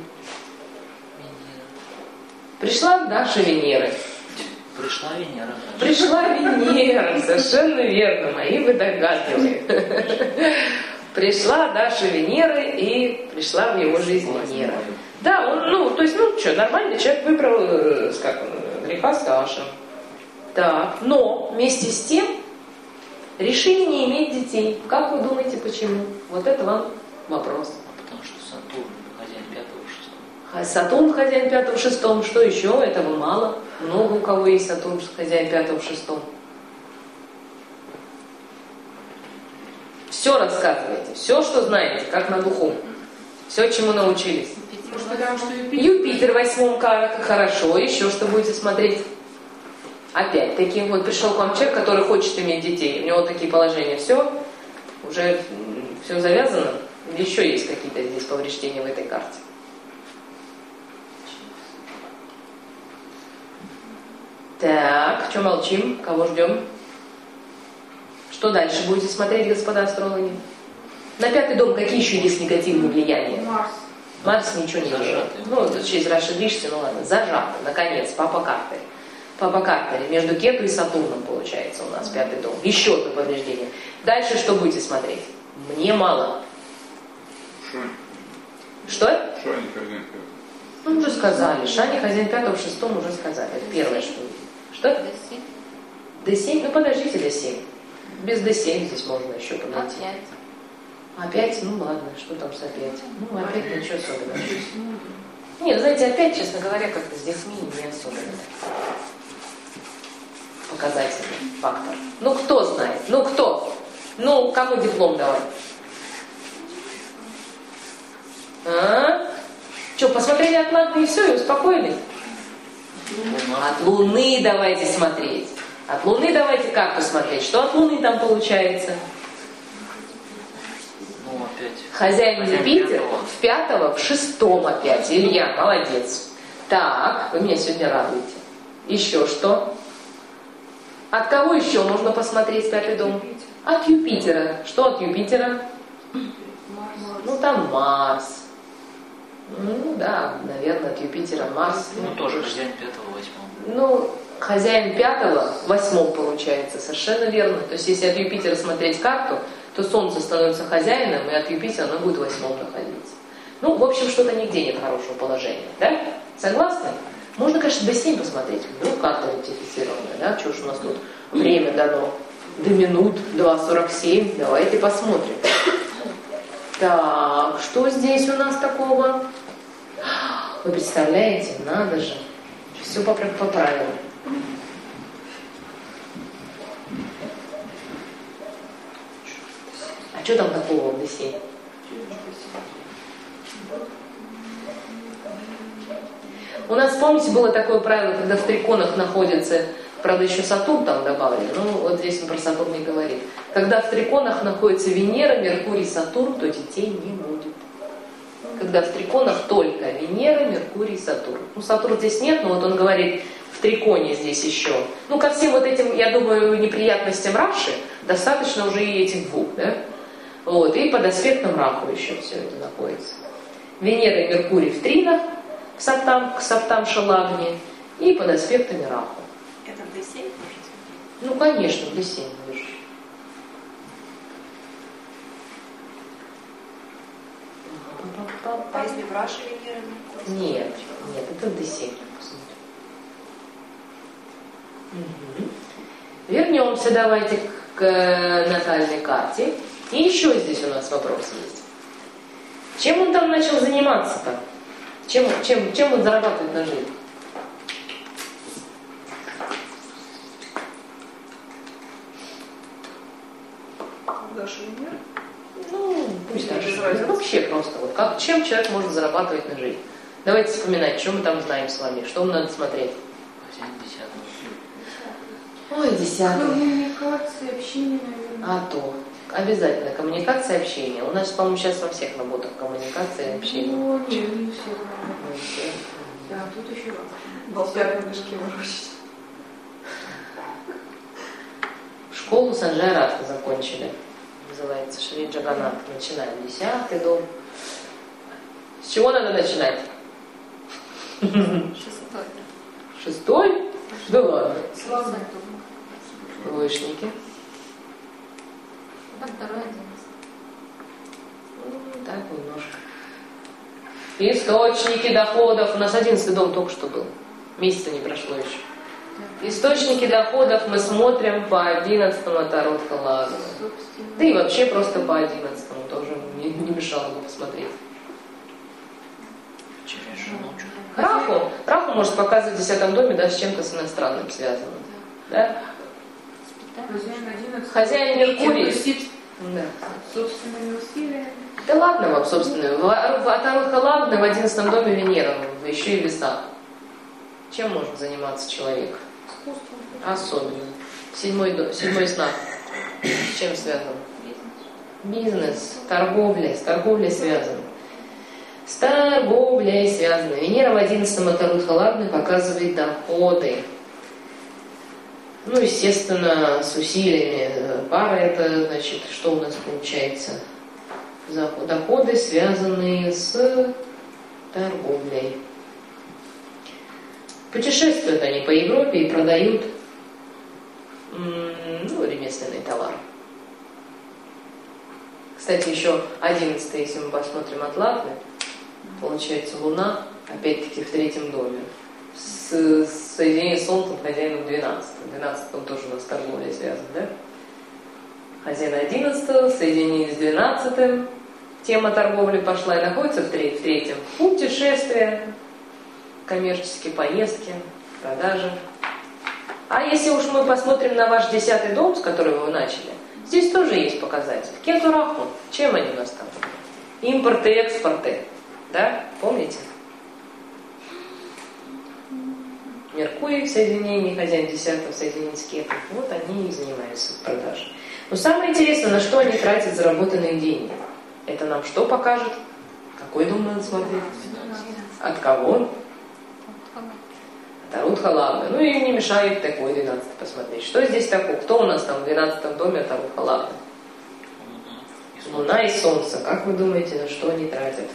Пришла Даша Венера. Пришла Венера. Пришла Венера, совершенно верно, мои вы догадливые. Пришла Даша Венера и пришла в его жизнь Венера. Да, он, нормальный человек выбрал, греха Саша. Так, но вместе с тем решили не иметь детей. Как вы думаете, почему? Вот это вам вопрос. Потому что Сатурн хозяин 5-го, 6-го. Сатурн хозяин 5-го, 6-го. Что еще? Этого мало. Много у кого есть Сатурн хозяин 5-го, 6-го. Все рассказывайте. Все, что знаете, как на духу. Все, чему научились. Юпитер в 8-м карте. Хорошо. Еще что будете смотреть? Опять-таки, вот пришел к вам человек, который хочет иметь детей. У него такие положения. Все? Уже все завязано? Или еще есть какие-то здесь повреждения в этой карте? Так, что молчим? Кого ждем? Что дальше будете смотреть, господа астрологи? На 5-й дом какие еще есть негативные влияния? Марс ничего не делает. Тут через Раши движется, ладно. Зажато, наконец, папа карты. Папа карты. Между Кету и Сатурном получается у нас 5-й дом. Еще одно повреждение. Дальше что будете смотреть? Мне мало. Шань. Что? Шань хозяин 5-го. Уже сказали. Шани хозяин 5-го, 6-м уже сказали. Это первое, что увидели. Что? D7. D7? Подождите, D7. Без D7 здесь можно еще подойти. Опять. Опять? Ну ладно, что там с опять? Ну, опять ничего особенного. Нет, знаете, опять, честно говоря, как-то с детьми не особенно. Показательный фактор. Ну, кто знает? Ну, кто? Ну, кому диплом давай? А? Что, посмотрели от лампы и все, и успокоились? От Луны давайте смотреть. От Луны давайте карту смотреть. Что от Луны там получается? Ну, опять. Хозяин Юпитер в 5-го, в 6-м опять. Илья, молодец. Так, вы меня сегодня радуете. Еще что? От кого еще можно посмотреть 5-й дом? От Юпитера. Что от Юпитера? Ну, там Марс. Ну, да, наверное, от Юпитера Марс. Ну, тоже хозяин 5-го, 8-го. Ну, хозяин 5-го в 8-м получается, совершенно верно. То есть, если от Юпитера смотреть карту, то Солнце становится хозяином, и от Юпитера оно будет в 8-м находиться. Ну, в общем, что-то нигде нет хорошего положения, да? Согласны? Можно, конечно, D7 посмотреть. Вдруг карта ректифицированная, да? Чего ж у нас тут время дано? До минут 2:47. Давайте посмотрим. Так, что здесь у нас такого? Вы представляете, надо же. Все по правилам. А что там такого в D7? У нас, помните, было такое правило, когда в триконах находится, правда, еще Сатурн там добавили, но вот здесь он про Сатурн не говорит. Когда в триконах находится Венера, Меркурий, Сатурн, то детей не будет. Когда в триконах только Венера, Меркурий, Сатурн. Ну, Сатурн здесь нет, но вот он говорит, в триконе здесь еще. Ну, ко всем вот этим, я думаю, неприятностям Раши достаточно уже и этих двух, да? Вот, и под аспектом Раху еще все это находится. Венера и Меркурий в тринах, к Саптам Шалагне, и под аспектами Раху. Это в D7? Ну, конечно, в D7 выше. А если в Раши Венера? Нет, это в D7. Угу. Вернемся давайте к натальной карте. И еще здесь у нас вопрос есть. Чем он там начал заниматься-то? Чем он зарабатывает на жизнь? Даша Венера? Ну, пусть Без даже. разницы. Вообще просто. Вот чем человек может зарабатывать на жизнь? Давайте вспоминать, что мы там знаем с вами, что нам надо смотреть. Хозяин 10-го. Ой, 10-й. Коммуникация, общение, наверное. А то. Обязательно. Коммуникация, общение. У нас, по-моему, сейчас во всех работах коммуникация и общение. Ну, не все. Ну, все. Да, тут еще Болтать на мешке ворочать. Школу Санджай-Радха закончили. Называется Шри Джаганат. Начинаем 10-й дом. С чего надо начинать? 6-й. 6-й? Да ладно. Славный. Вышники. А 2-й, 11-й. Ну, так немножко. Источники доходов. У нас 11-й дом только что был. Месяца не прошло еще. Источники доходов мы смотрим по 11-му Тарот Халагну. Да и вообще просто по 11-му тоже не мешало бы посмотреть. Через жену Раху может показывать в 10-м доме, да, с чем-то с иностранным связанным. Да? Хозяин Меркурий. Да. Собственными усилиями. Да ладно вам, собственно. В Тарот Халагну в 11-м доме Венера, еще и веса. Чем может заниматься человек? Искусство. Особенно. Седьмой знак. С чем связан? Бизнес, торговля. С торговлей связан. С торговлей связано. Венера в 11-м Тарот Халагну показывает доходы. Ну, естественно, с усилиями. Пара это, значит, что у нас получается? Доходы, связанные с торговлей. Путешествуют они по Европе и продают ремесленные товары. Кстати, еще 11-й, если мы посмотрим от Ладны, получается Луна, опять-таки в 3-м доме. С соединением с Солнцем хозяином 12-м. 12-м тоже у нас торговля связана, да? Хозяин 11-го, соединение с 12-м. Тема торговли пошла и находится в третьем. Путешествия, коммерческие поездки, продажи. А если уж мы посмотрим на ваш 10-й дом, с которого вы начали, здесь тоже есть показатель. Кету Раху. Чем они у нас там? Импорты и экспорты. Да? Помните? Меркурий в соединении, хозяин 10-го в соединении с Кетой. Вот они и занимаются продажей. Но самое интересное, на что они тратят заработанные деньги. Это нам что покажет? Какой дом надо смотреть? От кого? От Арудха-Лагны. Ну и не мешает такой 12 посмотреть. Что здесь такое? Кто у нас там в 12 доме от Арудха-Лагны? Луна и Солнце. Как вы думаете, на что они тратят?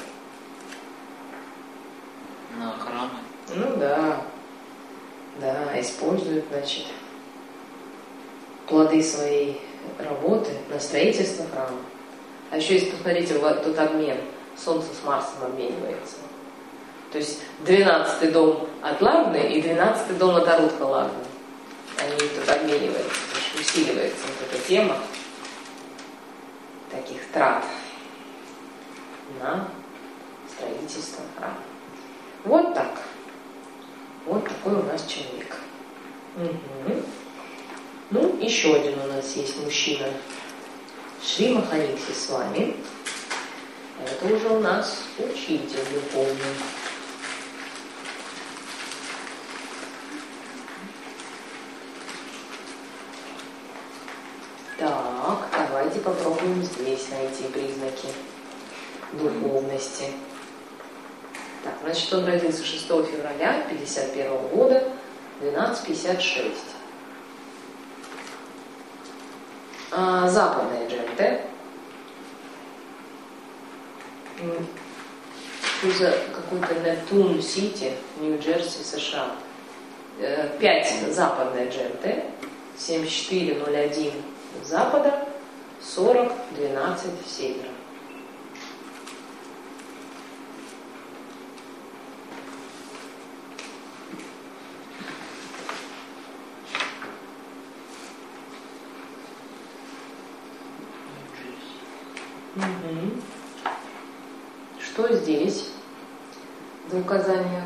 На храмы. Ну да. Да, используют, значит, плоды своей работы на строительство храма. А еще если посмотрите, вот тут обмен. Солнце с Марсом обменивается. То есть 12-й дом от Лагны и 12-й дом от Арудха-Лагны. Они тут обмениваются. То есть усиливается вот эта тема таких трат на строительство храма. Вот так. Вот такой у нас человек. Угу. Ну, еще один у нас есть мужчина. Шри Маханидхи с вами. Это уже у нас учитель духовный. Так, давайте попробуем здесь найти признаки духовности. Так, значит, он родился 6 февраля 1951 года, 12:56. Западная Джемте. Что за какой-то Нептун-Сити, Нью-Джерси, США. 5 западная Джемте, 7401 запада, 4012 севера. Угу. Что здесь за указание?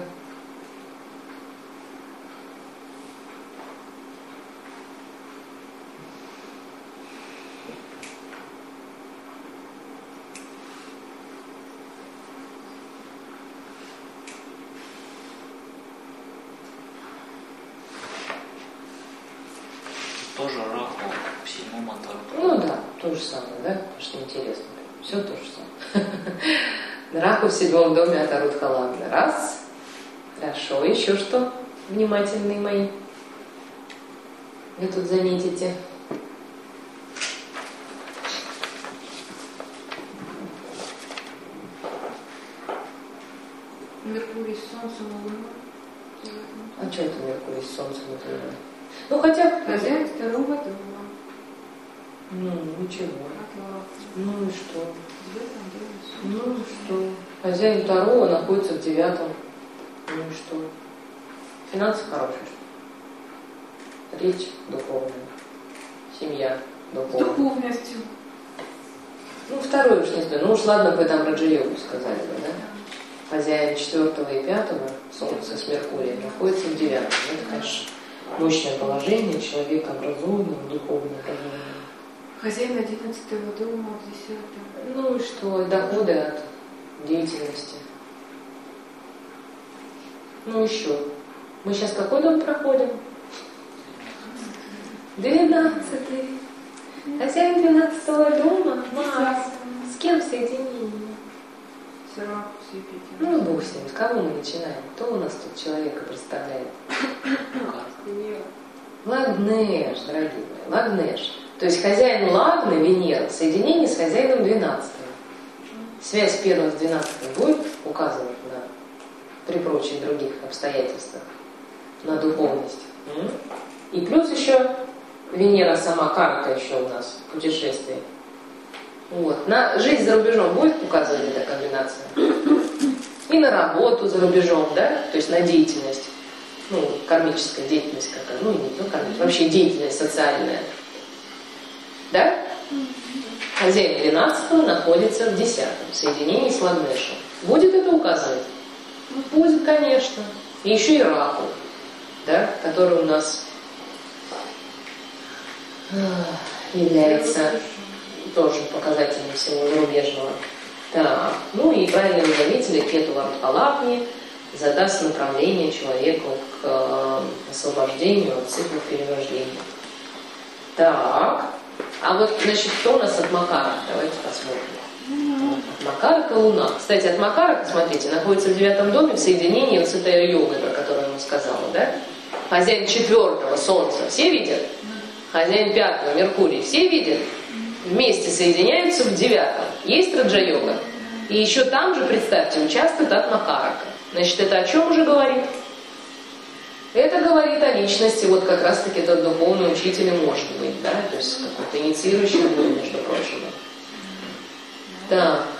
Тоже Раху к 7-му Антару. Ну да, то же самое, да? Что интересно. Все то же самое. Раху в 7-м доме от Арудха-Лагны. Раз. Хорошо. Еще что? Внимательные мои. Вы тут заметите. Меркурий с Солнцем и Луной. А что это Меркурий с Солнцем и Луной? Ну хотя... Хозяин второго дома. Ну, ничего. Ну и что? Ну и что? Хозяин второго находится в 9-м. Ну и что? Финансы хорошие. Речь духовная. Семья духовная. Духовностью. Ну, второй уж не знаю. Ну уж ладно бы там Раджа-йогу сказали бы, да? Хозяин 4-го и 5-го, Солнце с Меркурием, находится в 9-м. Это, конечно, мощное положение, человек образованный, духовный. Хозяин 11-го дома, 10-го. Ну и что? Доходы от деятельности. Ну еще. Мы сейчас какой дом проходим? 12-й. Хозяин 12-го дома, Марс. С кем соединение? Ну, Бог с ним. С кого мы начинаем? Кто у нас тут человека представляет? Лагнеш, дорогие мои, Лагнеш. То есть хозяин Лагны, Венера, в соединении с хозяином 12-го. Связь 1 с 12 будет указывать на, при прочих других обстоятельствах, на духовность. И плюс еще Венера сама карта еще у нас в путешествии. Вот. На жизнь за рубежом будет указывать эта комбинация? И на работу за рубежом, да? То есть на деятельность. Ну, кармическая деятельность какая. Ну, не то кармическая, вообще деятельность социальная. Да? Хозяин 12-го находится в 10-м, в соединении с Лагнешем. Будет это указывать? Будет, конечно. И еще и Раху, да, который у нас является тоже показателем всего зарубежного. Так, ну и правильно вы заметили, Кету Вардхалапни задаст направление человеку к освобождению от циклов перерождения. Так, а вот, значит, кто у нас от Макара? Давайте посмотрим. От Макарака Луна. Кстати, от Макарака, смотрите, находится в 9-м доме в соединении вот с этой йогой, про которую я вам сказала, да? Хозяин 4-го Солнца все видят? Хозяин 5-го Меркурий все видят? Вместе соединяются в 9-м. Есть Раджа-йога? И еще там же, представьте, участвует от Макарака. Значит, это о чем уже говорит? Это говорит о личности, вот как раз-таки этот духовный учитель и может быть, да? То есть какой-то инициирующий гуру, между прочим. Так.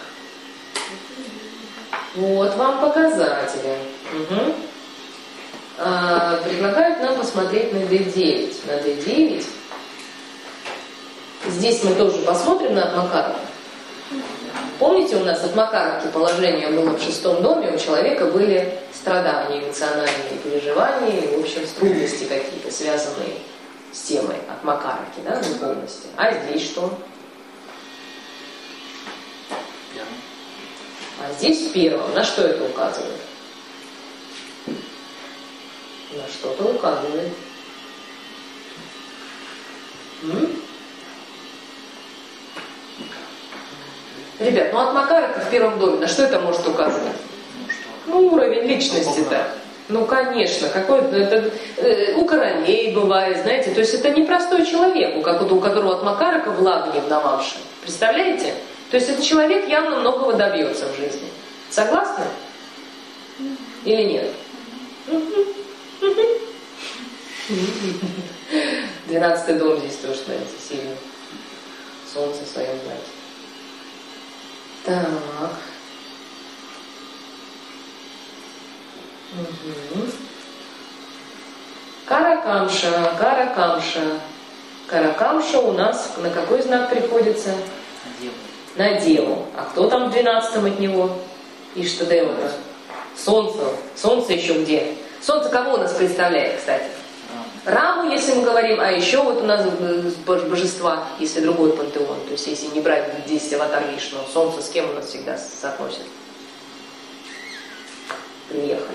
Вот вам показатели. Угу. Предлагают нам посмотреть на D9. На D9. Здесь мы тоже посмотрим на Макарака. Помните, у нас от Макараки положение было в 6-м доме, у человека были страдания, эмоциональные переживания, и, в общем, трудности какие-то, связанные с темой от Макараки, да, духовности. А здесь что? А здесь в 1-м. На что это указывает? На что-то указывает. Ребят, ну от Макарака в 1-м доме, на что это может указывать? Ну, уровень личности-то. Ну, конечно, какой-то, это у королей бывает, знаете, то есть это непростой человек, у которого от Макарака в Лагне вдававший. Представляете? То есть этот человек явно многого добьется в жизни. Согласны? Или нет? 12-й дом здесь тоже становится сильным. Солнце в своем знаке. Так. Угу. Каракамша, Каракамша. Каракамша у нас на какой знак приходится? На Деву. На Деву. А кто там в 12-м от него? Иштадева. Солнце. Солнце еще где? Солнце кого у нас представляет, кстати? Раму, если мы говорим, а еще вот у нас божества, если другой пантеон, то есть если не брать 10 аватар Вишну, Солнце с кем у нас всегда соотносит? Приехали.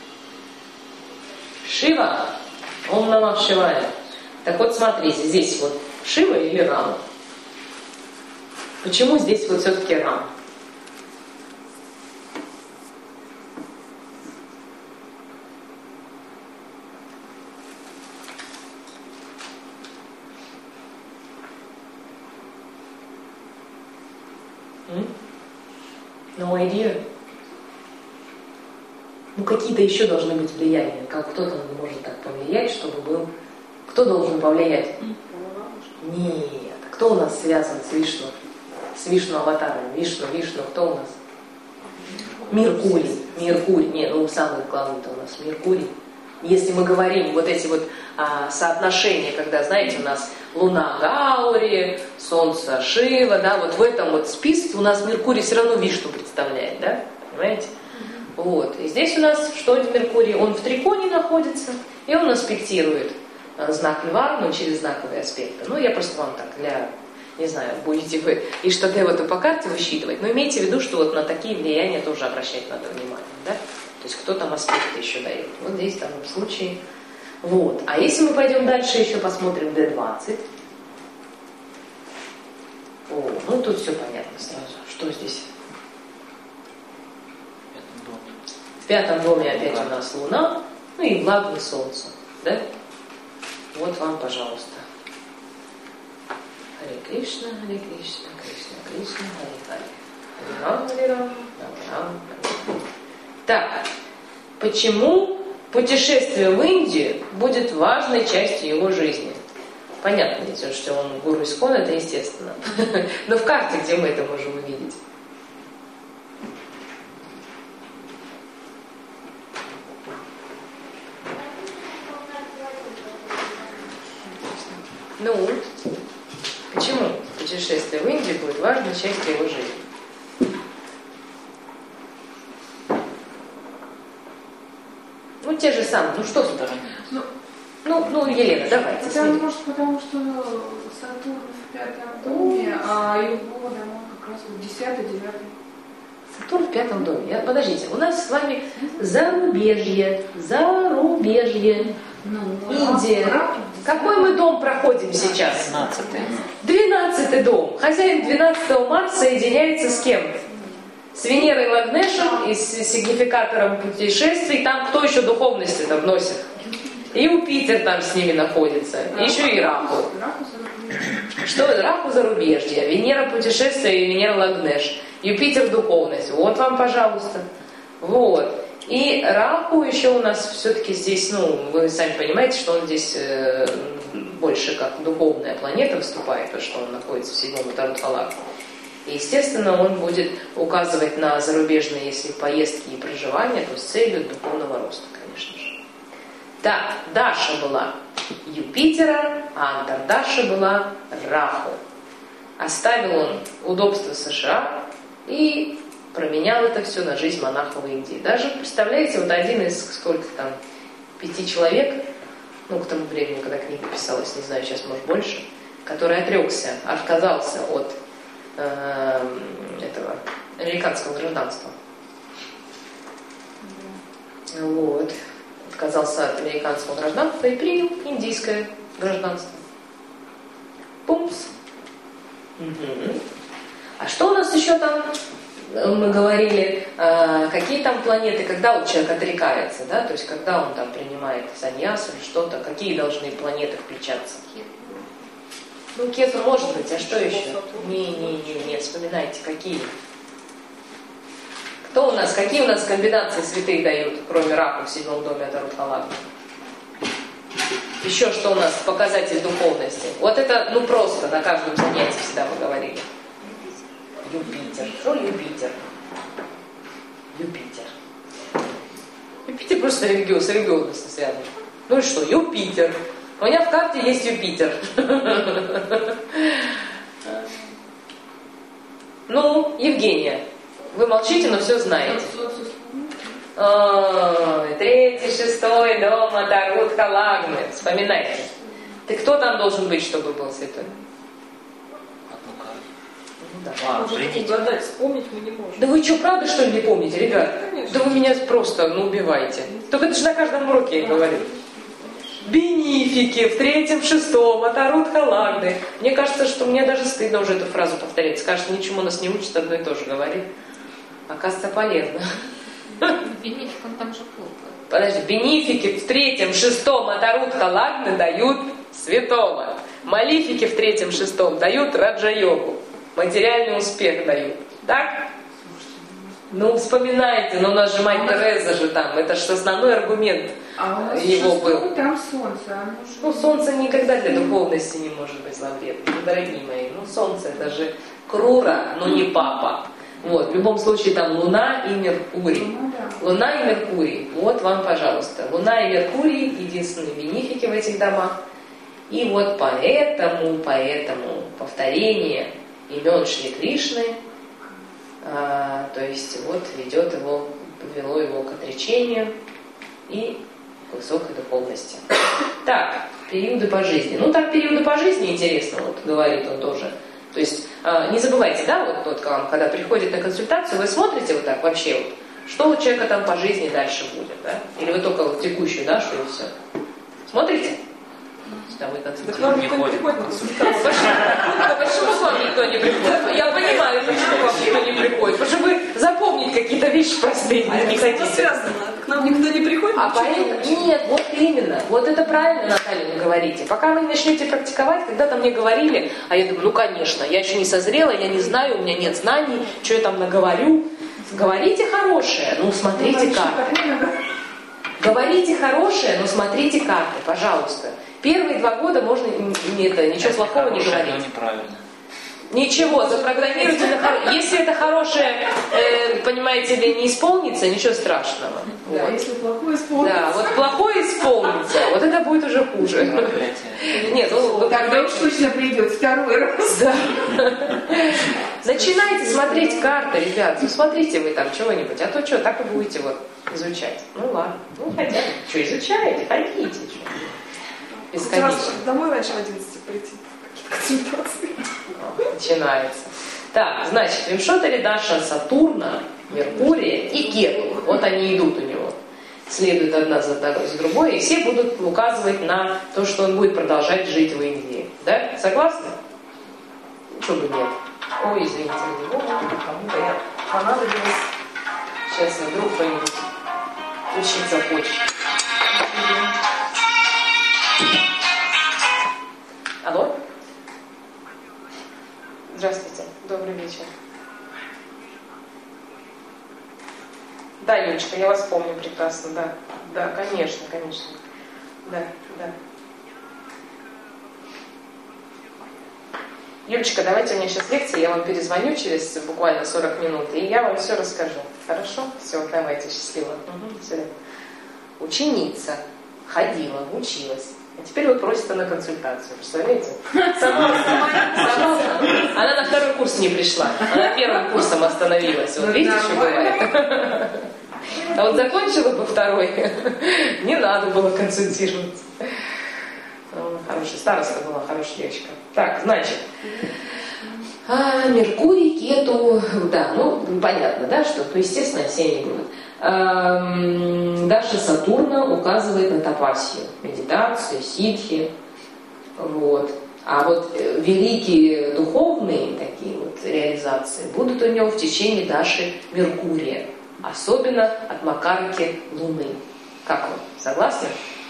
Шива, Ом Намах Шивая. Так вот смотрите, здесь вот Шива или Рама? Почему здесь вот все-таки Рама? No idea. Ну какие-то еще должны быть влияния. Как кто-то может так повлиять, чтобы был... Кто должен повлиять? Нет. Кто у нас связан с Вишну? С Вишну аватаром? Вишну, кто у нас? Меркурий. Меркурий. Нет, ну самый главный-то у нас Меркурий. Если мы говорим вот эти вот соотношения, когда, знаете, у нас Луна Гаури, Солнце Шива, да, вот в этом вот списке у нас Меркурий все равно Вишну представляет, да, понимаете? Вот, и здесь у нас что это Меркурий? Он в триконе находится, и он аспектирует знак Льва, но через знаковые аспекты. Ну, я просто вам так для, не знаю, будете вы Иштадеву по карте высчитывать, но имейте в виду, что вот на такие влияния тоже обращать надо внимание, да? То есть кто там аспекты еще дает. Вот здесь в данном случае. Вот. А если мы пойдем дальше, еще посмотрим D20. О, ну тут все понятно сразу. Что здесь? В 5-м доме опять у нас Луна, ну и Лагни Солнце. Да? Вот вам, пожалуйста. Харе Кришна, Харе Кришна, Кришна Кришна, Харе Харе. Рам, Харе Рам, Рам, Харе. Так, почему путешествие в Индию будет важной частью его жизни? Понятно ведь, что он гуру Искон, это естественно. Но в карте, где мы это можем увидеть? Ну, почему? путешествие в Индию будет важной частью его жизни. Ну, те же самые. Ну, что тут? Ну, Елена, давайте. Потому что Сатурн в 5 доме, а его дома как раз в 10-9. Сатурн в 5 доме. Подождите, у нас с вами зарубежье. Индия. Какой мы дом проходим сейчас? 12-й дом. Хозяин 12-го Марса соединяется с кем? С Венерой Лагнешем и с сигнификатором путешествий. Там кто еще духовности-то вносит? Юпитер там с ними находится. Еще и Раху. Что это? Раху зарубежье. Венера путешествия и Венера Лагнеш. Юпитер духовность. Вот вам, пожалуйста. Вот. И Раху еще у нас все-таки здесь, вы сами понимаете, что он здесь больше как духовная планета выступает, потому что он находится в 7-м Тарут-Халак. И, естественно, он будет указывать на зарубежные, если поездки и проживания, то с целью духовного роста, конечно же. Так, Даша была Юпитера, а Антардаша была Раху. Оставил он удобство США и променял это все на жизнь монаха в Индии. Даже, представляете, вот один из, 5 человек, к тому времени, когда книга писалась, не знаю, сейчас, может, больше, который отказался от этого американского гражданства. Вот. Отказался от американского гражданства и принял индийское гражданство. Пумс. Угу. А что у нас еще там? Мы говорили, какие там планеты, когда человек отрекается, да? То есть когда он там принимает саньяс или что-то, какие должны планеты включаться? Кету может быть, а что еще? Не, вспоминайте, какие. Какие у нас комбинации святых дают, кроме Раху в 7-м доме Тарут-Халак? Еще что у нас показатель духовности? Вот это, просто на каждом занятии всегда мы говорили. Юпитер. Что Юпитер? Юпитер просто с религиозностью связан. Ну и что? Юпитер. У меня в карте есть Юпитер. Евгения, вы молчите, но все знаете. 3-й, 6-й дом Тарут-Халагны. Вспоминайте. Ты кто там должен быть, чтобы был святой? Угадать, вспомнить мы не можем. Да вы что, правда, что ли, не помните, ребят? Конечно. Да вы меня просто, убиваете. Только это же на каждом уроке я говорю. Бенифики в 3-м, 6-м, Тарут-Халагны. Мне кажется, что мне даже стыдно уже эту фразу повторять. Скажет, ничему нас не учат, одно и то же говорит. Оказывается, полезно. Бенифик, он там же плохо. Подожди, бенифики в 3-м, 6-м, Тарут-Халагны дают святого. Малифики в 3-м, 6-м дают Раджа-йогу. Материальный успех дают. Так? Вспоминайте, у нас же мать Тереза же там. Это же основной аргумент его был. Там солнце. Солнце никогда для духовности не может быть зловредным. Дорогие мои, солнце это же Крура, но не папа. В любом случае там Луна и Меркурий. Луна и Меркурий. Вот вам, пожалуйста. Луна и Меркурий единственные бенефики в этих домах. И поэтому повторение имен Шри Кришны, то есть повело его к отречению и к высокой духовности. Так, периоды по жизни. Так периоды по жизни интересно, говорит он тоже. То есть не забывайте, когда приходит на консультацию, вы смотрите так вообще, что у человека там по жизни дальше будет, да? Или вы только текущую Дашу и все. Смотрите? Да к нам никто не приходит на консультацию. Почему к вам никто не приходит? Я понимаю, почему к вам никто не приходит. Потому что вы запомнить какие-то вещи простые не хотите. Связано. К нам никто не приходит. Нет, вот именно. Вот это правильно, Наталья, вы говорите. Пока вы не начнете практиковать, когда-то мне говорили, а я думаю, конечно, я еще не созрела, я не знаю, у меня нет знаний, что я там наговорю. Говорите хорошее, смотрите карты. Говорите хорошее, но смотрите карты, пожалуйста. Первые 2 года можно ничего плохого не говорить. Неправильно. Ничего, запрограммируйте на если это хорошее, понимаете ли, не исполнится, ничего страшного. Да, Вот. если плохое исполнится. Да, вот плохое исполнится, вот это будет уже хуже. Нет, ну Тогда уж точно придет второй раз. да. Начинайте смотреть карты, ребят. Ну смотрите вы там чего-нибудь, а то что, так и будете вот изучать. Ну ладно, ну хотя бы, что изучаете, ходите. Бесконечно. Домой раньше в 11 прийти. Какие-то консультации. Начинается. Так, значит, в Вимшотаре Даша Сатурна, Меркурия и Кету. Вот они идут у него. Следуют одна за другой, и все будут указывать на то, что он будет продолжать жить в Индии. Да? Согласны? Чего бы нет? Ой, извините, кому-то я понадобилась. Сейчас я вдруг кто-нибудь учиться хочет. Алло? Здравствуйте, добрый вечер. Да, Юлечка, я вас помню прекрасно, да. Да, конечно. Да. Юлечка, давайте у меня сейчас лекция, я вам перезвоню через буквально 40 минут, и я вам все расскажу. Хорошо? Все, давайте, счастливо. Все. Ученица ходила, училась. А теперь вот просит на консультацию, представляете? Сама. Она на второй курс не пришла. Она первым курсом остановилась. Вот видите, что бывает? А вот закончила бы второй, не надо было консультироваться. Хорошая староста была, хорошая девочка. Так, значит, Меркурий, Кету, да, ну, понятно, да, что, ну, естественно, все они будут. Даша Сатурна указывает на тапасию, медитацию, ситхи, вот. А вот великие духовные такие вот реализации будут у него в течение Даши Меркурия, особенно от Макарки Луны. Как вы, согласны?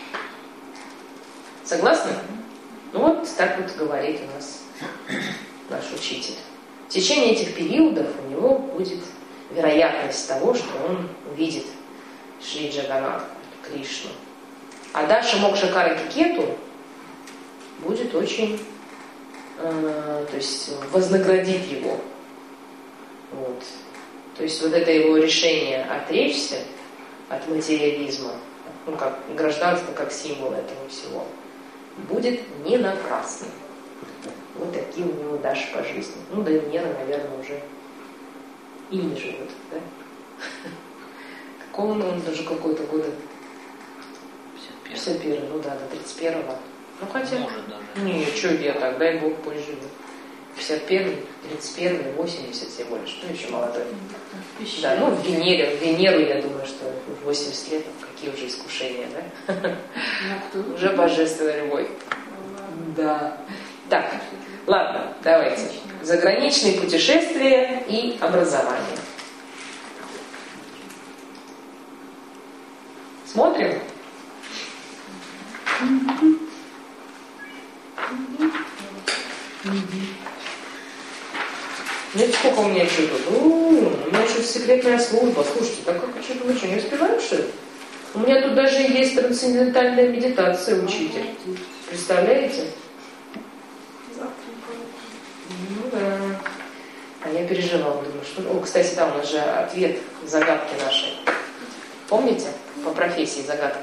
Согласны? Ну вот так вот говорит у нас наш учитель. В течение этих периодов у него будет вероятность того, что он увидит Шри Джаганнатха, Кришну. А Даша Мокша-Караки Кету будет очень, то есть вознаградит его. Вот. То есть вот это его решение отречься от материализма, ну как гражданство, как символ этого всего, будет не напрасным. Вот такие у него Даши по жизни. Ну да и Венера, наверное, уже и не живет, да? Какого он даже какой-то года? 51, ну да, до 31-го. Ну хотя... Может даже. Не, что я так, дай Бог, пусть живет. 51, 31, 80 всего лишь. Ну еще молодой. Да, ну в Венеру, я думаю, что в 80 лет, какие уже искушения, да? Уже божественная любовь. Да. Так, ладно, давайте. Заграничные путешествия и образование. Смотрим? Нет, сколько у меня что тут? У меня еще секретная служба. Слушайте, так как что-то вы что, не успеваете, что ли? У меня тут даже есть трансцендентальная медитация, учитель. Представляете? Ну да. А я переживала, думаю, что... О, кстати, да, у нас же ответ загадки нашей. Помните? По профессии загадку.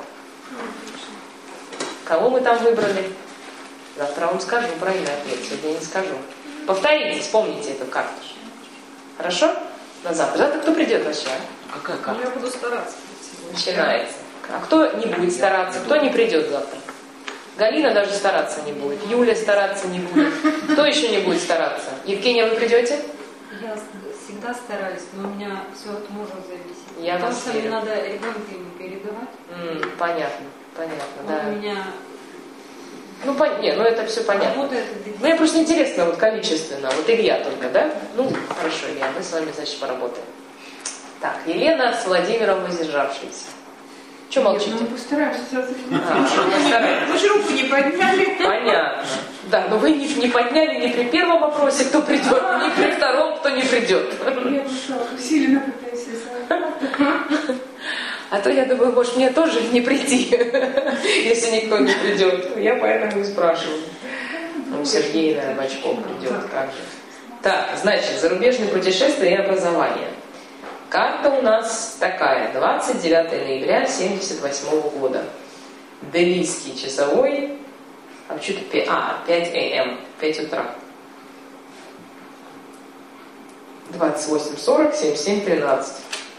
Кого мы там выбрали? Завтра вам скажу правильный ответ, сегодня не скажу. Повторите, вспомните эту карту. Хорошо? На завтра. Завтра кто придет вообще? Какая карта? Я буду стараться. Начинается. А кто не будет стараться? Кто не придет завтра? Галина даже стараться не будет. Юля стараться не будет. Кто еще не будет стараться? Евгения, вы придете? Я всегда стараюсь, но у меня все от мужа зависит. Я Потому вас что верю. мне надо ребенка ему передавать. Понятно, Он да. у меня Ну это все понятно. работает. Ну, я просто интересно, вот количественно. Вот Илья только, да? Ну, хорошо, Илья, мы с вами, значит, поработаем. Так, Елена с Владимиром воздержавшиеся. Че молчите? Ну, мы постараемся. Вы же руку не подняли. Понятно. Да, но вы не подняли ни при первом вопросе, кто придет, ни при втором, кто не придет. Я усиленно пытаюсь рисовать. А то я думаю, может, мне тоже не прийти, если никто не придет. Я поэтому и спрашиваю. Ну, Сергей, наверное, Бачков придет, как же. Так, значит, зарубежные путешествия и образование. Карта у нас такая, 29 ноября 1978 года. Делийский часовой, а что-то 5 АМ, 5 утра. 28:40, 77:13.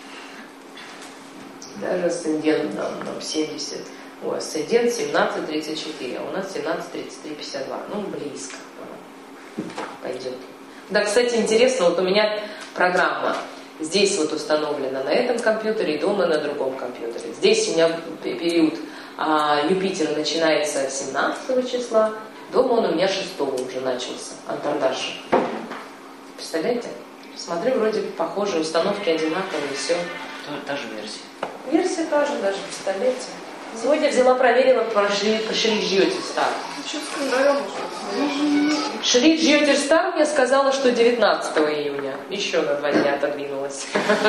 Даже асцендент нам 70. Ой, асцендент 17:34, а у нас 17:33:52. Ну, близко. Пойдет. Да, кстати, интересно, вот у меня программа здесь вот установлена на этом компьютере и дома на другом компьютере. Здесь у меня период Юпитера начинается 17 числа, дома он у меня 6 уже начался, Антардаша. Представляете? Смотрю, вроде похожие, установки одинаковые, все. Та же версия. Версия та же даже, представляете? Сегодня взяла, проверила, прошли Жьётельстар. Что с календарем можно? Шрифт Жьётельстар мне сказала, что 19 июня. Еще на 2 дня отодвинулась.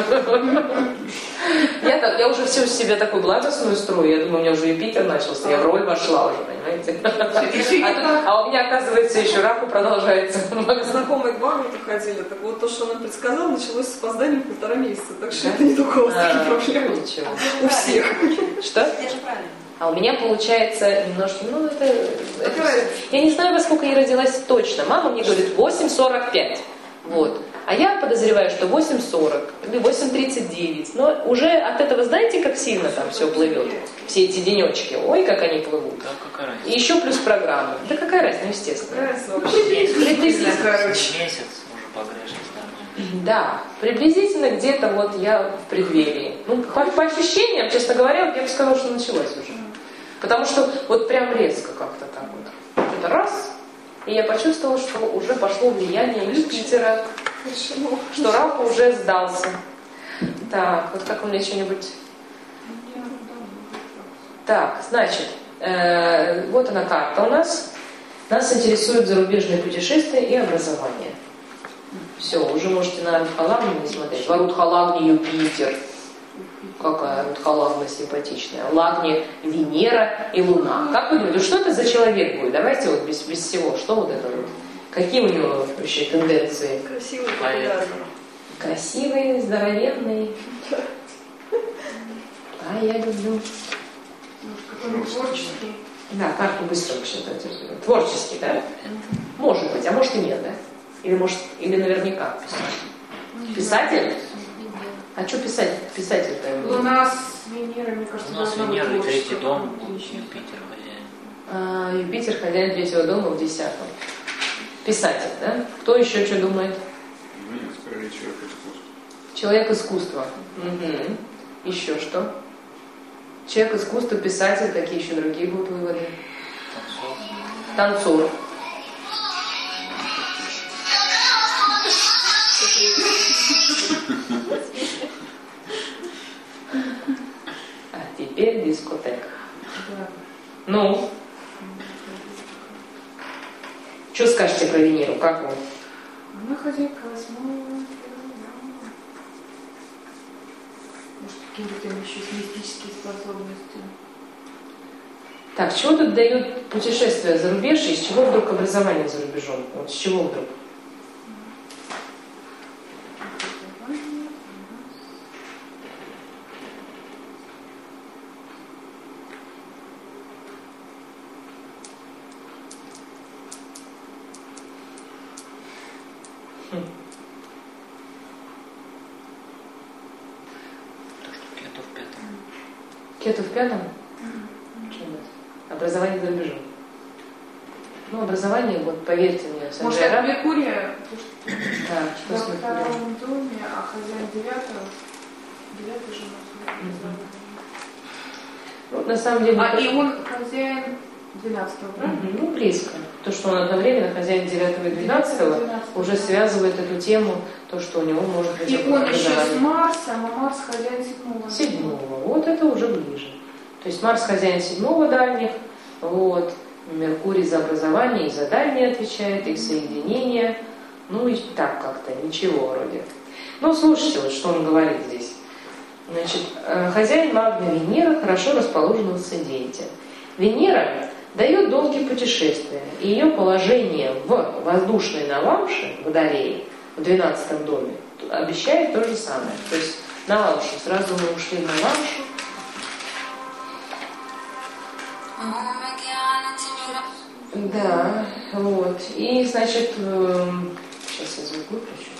Я уже все себе такую благостную строю. Я думаю, у меня уже Юпитер начался. Я в роль вошла уже, понимаете? А у меня, оказывается, еще раку продолжается. Знакомые к Багруту ходили. Так вот, то, что она предсказала, началось с опозданием 1,5 месяца. Так что это не только у вас такие проблемы. Ничего. У всех. Что? А у меня получается немножко, я не знаю, во сколько я родилась точно. Мама мне говорит 8:45. Вот. А я подозреваю, что 8:40 или 8:39. Но уже от этого, знаете, как сильно там все плывет? Все эти денечки. Ой, как они плывут. Да, какая разница? И еще плюс программа. Да какая разница, естественно. Какая разница вообще? Месяц уже погрешность, Да, приблизительно где-то вот я в преддверии. Ну, по ощущениям, честно говоря, я бы сказала, что началось уже. Потому что вот прям резко как-то так вот. Это раз, и я почувствовала, что уже пошло влияние Юпитера, что рак уже сдался. Так, вот как у меня что-нибудь... Так, значит, вот она карта у нас. Нас интересуют зарубежные путешествия и образование. Все, уже можете на Рудхалагни не смотреть. В Рудхалагни Юпитер. Какая Рудхалагна симпатичная. Лагни Венера и Луна. Как вы думаете, что это за человек будет? Давайте вот без всего. Что вот это вот? Какие у него вообще тенденции? Красивый, популярный. Красивый, здоровенный. А я люблю. Может, какой-нибудь творческий. Да, карту быстро вообще-то. Творческий, да? Может быть, а может и нет, да? Или наверняка писатель. Писатель? А что писать? Писатель-то? У нас с Венерой, мне кажется, У нас должна быть Венера и творчество. 3-й дом, Отлично. Юпитер хозяин. Юпитер хозяин 3-го дома в 10-м. Писатель, да? Кто еще что думает? Ну, нет, скорее человек искусства. Человек искусства. Угу. Еще что? Человек искусства, писатель, какие еще другие будут выводы? Танцор. А теперь дискотека. Ну? Что скажете про Венеру? Как вы? Она хозяйка 8-го. Может, какие-то еще мистические способности. Так, чего тут дают путешествия за рубеж, и с чего вдруг образование за рубежом? Вот с чего вдруг? Кету в 5-м? Образование за рубежом. Ну, образование, вот, поверьте мне, может, от Меркурия? Да, что с Во Меркурием? втором доме, а хозяин 9-го. 9-й же у нас. Ну, на самом деле... И он хозяин 12-го, правильно? Ну, близко. То, что он одновременно хозяин 9-го и 12-го, уже связывает эту тему, то, что у него может быть И он еще образование. с Марсом, а Марс хозяин 7-го. 7-го. Вот это уже ближе. То есть Марс хозяин 7-го дальних, вот, Меркурий за образование и за дальние отвечает, и соединение. Ну и так как-то, ничего вроде. Ну, слушайте, вот что он говорит здесь. Значит, хозяин Магна Венера хорошо расположена в асценденте. Венера дает долгие путешествия. И ее положение в воздушной Навамше, в Водолее, в 12 доме, обещает то же самое. То есть Навамшу, сразу мы ушли в Навамшу. Да, вот. И, значит, сейчас я звук выключу,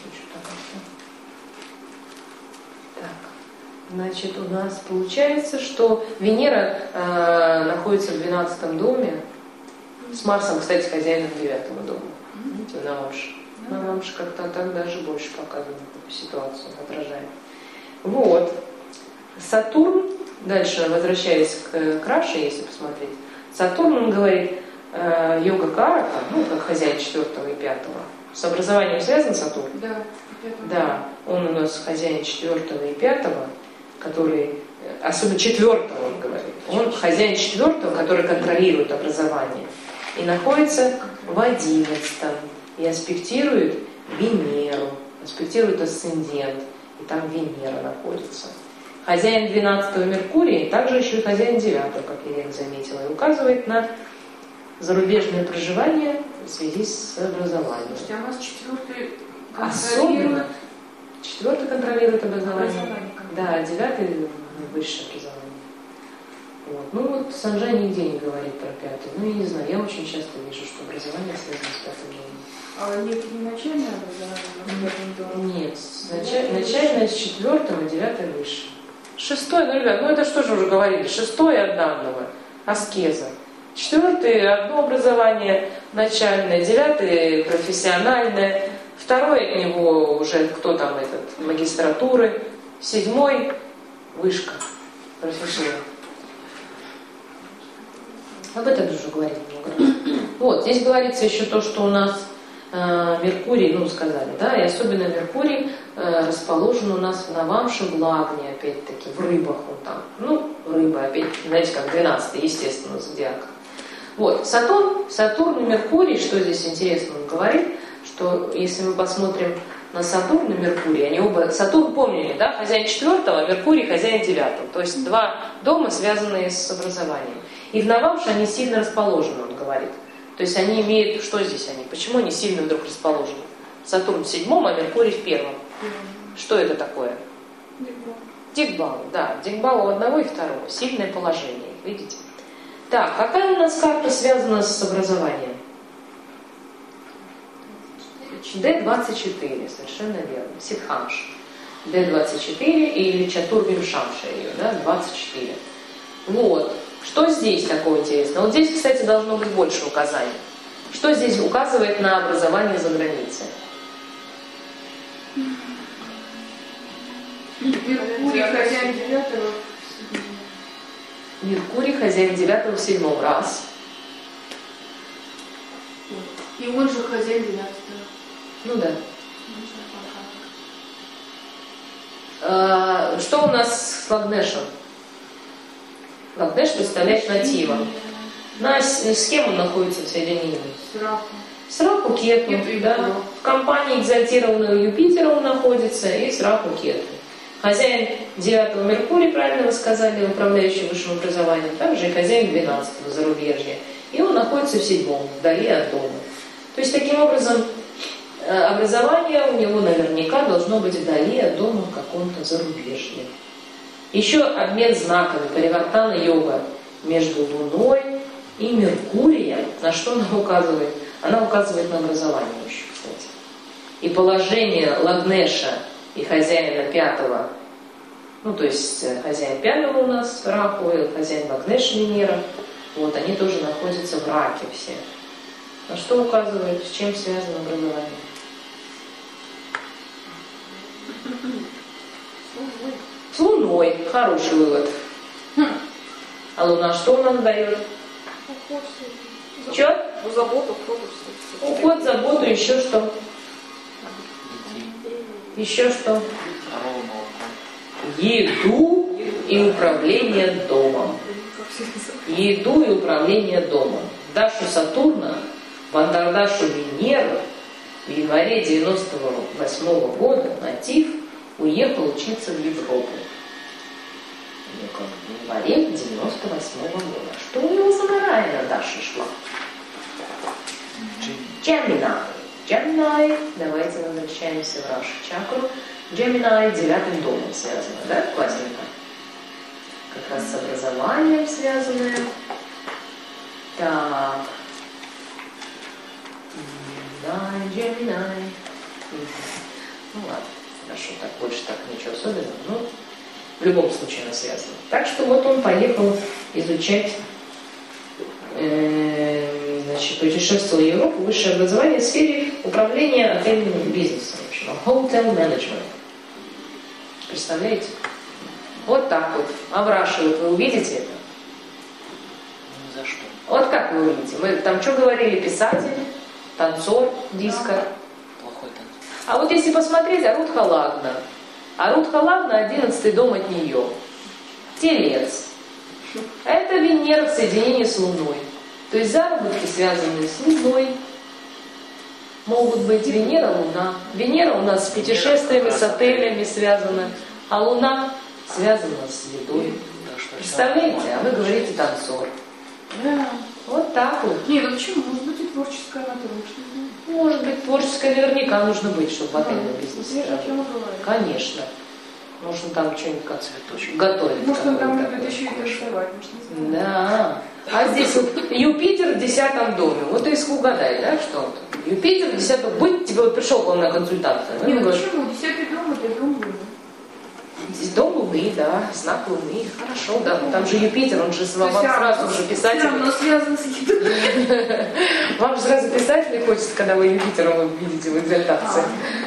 так. Значит, у нас получается, что Венера находится в 12 доме, с Марсом, кстати, хозяином 9 дома. Видите, Навамша как-то так даже больше показывает ситуацию, отражает. Вот. Сатурн, дальше возвращаясь к Раше, если посмотреть, Сатурн, он говорит, йога карака, ну, как хозяин 4 и 5. С образованием связан Сатурн? Да. Да, он у нас хозяин 4 и 5, который, особенно 4 он говорит. Он хозяин 4, который контролирует образование. И находится в 11 и аспектирует Венеру, аспектирует асцендент, и там Венера находится. Хозяин 12 Меркурий, также еще и хозяин 9, как Елена заметила, и указывает на зарубежное проживание в связи с образованием. Слушайте, а у нас 4 Особенно 4 контролирует образование. Да, 9 высшее образование. Вот. Ну вот Санджай нигде не говорит про 5. Ну я не знаю, я очень часто вижу, что образование связано с 5 домом. А нет, не начальное образование? Нет, начальное с 4, а 9 выше. 6, ну ребят, ну это что же уже говорили, 6 однанного, аскеза. 4 одно образование начальное, 9 профессиональное, 2 от него уже кто там этот, магистратуры, 7 вышка, профессура. Об этом уже говорили много раз. Вот, здесь говорится еще то, что у нас Меркурий, ну сказали, да, и особенно Меркурий расположен у нас в Навамше, в Лагне, опять-таки, в рыбах он там. Ну, рыба, опять, знаете, как 12-й, естественно, зодиак. Вот, Сатурн и Меркурий, что здесь интересно, он говорит, что если мы посмотрим на Сатурн и Меркурий, они оба, Сатурн, помнили, да, хозяин 4, а Меркурий хозяин 9, то есть 2 дома, связанные с образованием. И в Навамше они сильно расположены, он говорит. То есть они имеют, что здесь они, почему они сильно вдруг расположены? Сатурн в 7, а Меркурий в 1. Что это такое? Дикбал, да, Дикбал у одного и второго, сильное положение, видите? Так, какая у нас карта связана с образованием? D24, совершенно верно, Сидханш. D24 или Чатурвимшамша ее, да, 24. Вот. Что здесь такого интересного? Вот здесь, кстати, должно быть больше указаний. Что здесь указывает на образование за границей? Меркурий хозяин 9. Меркурий хозяин 9 в 7 раз. И он же хозяин 12. Ну да. Что у нас с Лагнешем? Лагнеш представляет натива. С кем он находится в соединении? С Раху Кету, да. В компании экзальтированного Юпитера он находится, и с Раху Кету. Хозяин 9 Меркурий, правильно вы сказали, управляющий высшим образованием, также и хозяин 12 зарубежья. И он находится в 7, вдали от дома. То есть, таким образом, образование у него наверняка должно быть вдали от дома в каком-то зарубежье. Еще обмен знаками, паривартана йога между Луной и Меркурием. На что она указывает? Она указывает на образование еще, кстати. И положение Лагнеша и хозяина 5, ну то есть хозяин 5 у нас Раху, и хозяин Лагнеша Венера, вот они тоже находятся в раке все. На что указывает, с чем связано образование? С Луной. Хороший вывод. А Луна что нам дает? Что? Заботу, уход, заботу, еще что? Еще что? Еду и управление домом. Еду и управление домом. Дашу Сатурна, в Антардашу Венеру в январе 98 года натив уехал учиться в Европу. Ну, как бы, январе 98 года. Что у него за гора на Даше шла? Gemini. Gemini, давайте возвращаемся в Рашу чакру. Gemini 9 домом связано, да, классненько? Как раз с образованием связанное. Так. Gemini. Ну ладно, хорошо, так больше так ничего особенного. Но в любом случае она связана. Так что вот он поехал изучать, значит, путешествовал в Европу, высшее образование в сфере управления отельным бизнесом, в общем, hotel management. Представляете? Вот так вот. А в Раше вот вы увидите это? За что? Вот как вы увидите? Мы там что говорили? Писатель, танцор, диско. Плохой танец. А вот если посмотреть, Арут Халагна. Арут Халагна 11-й дом от нее. Телец. Это Венера в соединении с Луной. То есть заработки, связанные с Луной, могут быть Венера, Луна. Венера у нас с путешествиями, с отелями связана, а Луна связана с едой. Представляете? А вы говорите танцор. Да. Вот так вот. Не, ну почему? Может быть и творческая натура, что ли? Может быть, творческое наверняка нужно быть, чтобы в отельном бизнесе работать. Конечно. Может, он там что-нибудь как цветочек готовит. Может, он там любит еще и танцевать, может, не знаю. Да. А здесь вот Юпитер в 10 доме. Вот и угадай, да, что он там? Юпитер в 10 доме. Будь тебе вот пришел к вам на консультацию. Не, ну почему? 10-й дом это дом Луны. Здесь дом Луны, да, знак Луны. Хорошо, да. Там же Юпитер, он же вам сразу же писатель. Но связано с едой. Вам же сразу писатель хочется, когда вы Юпитером видите в экзальтации.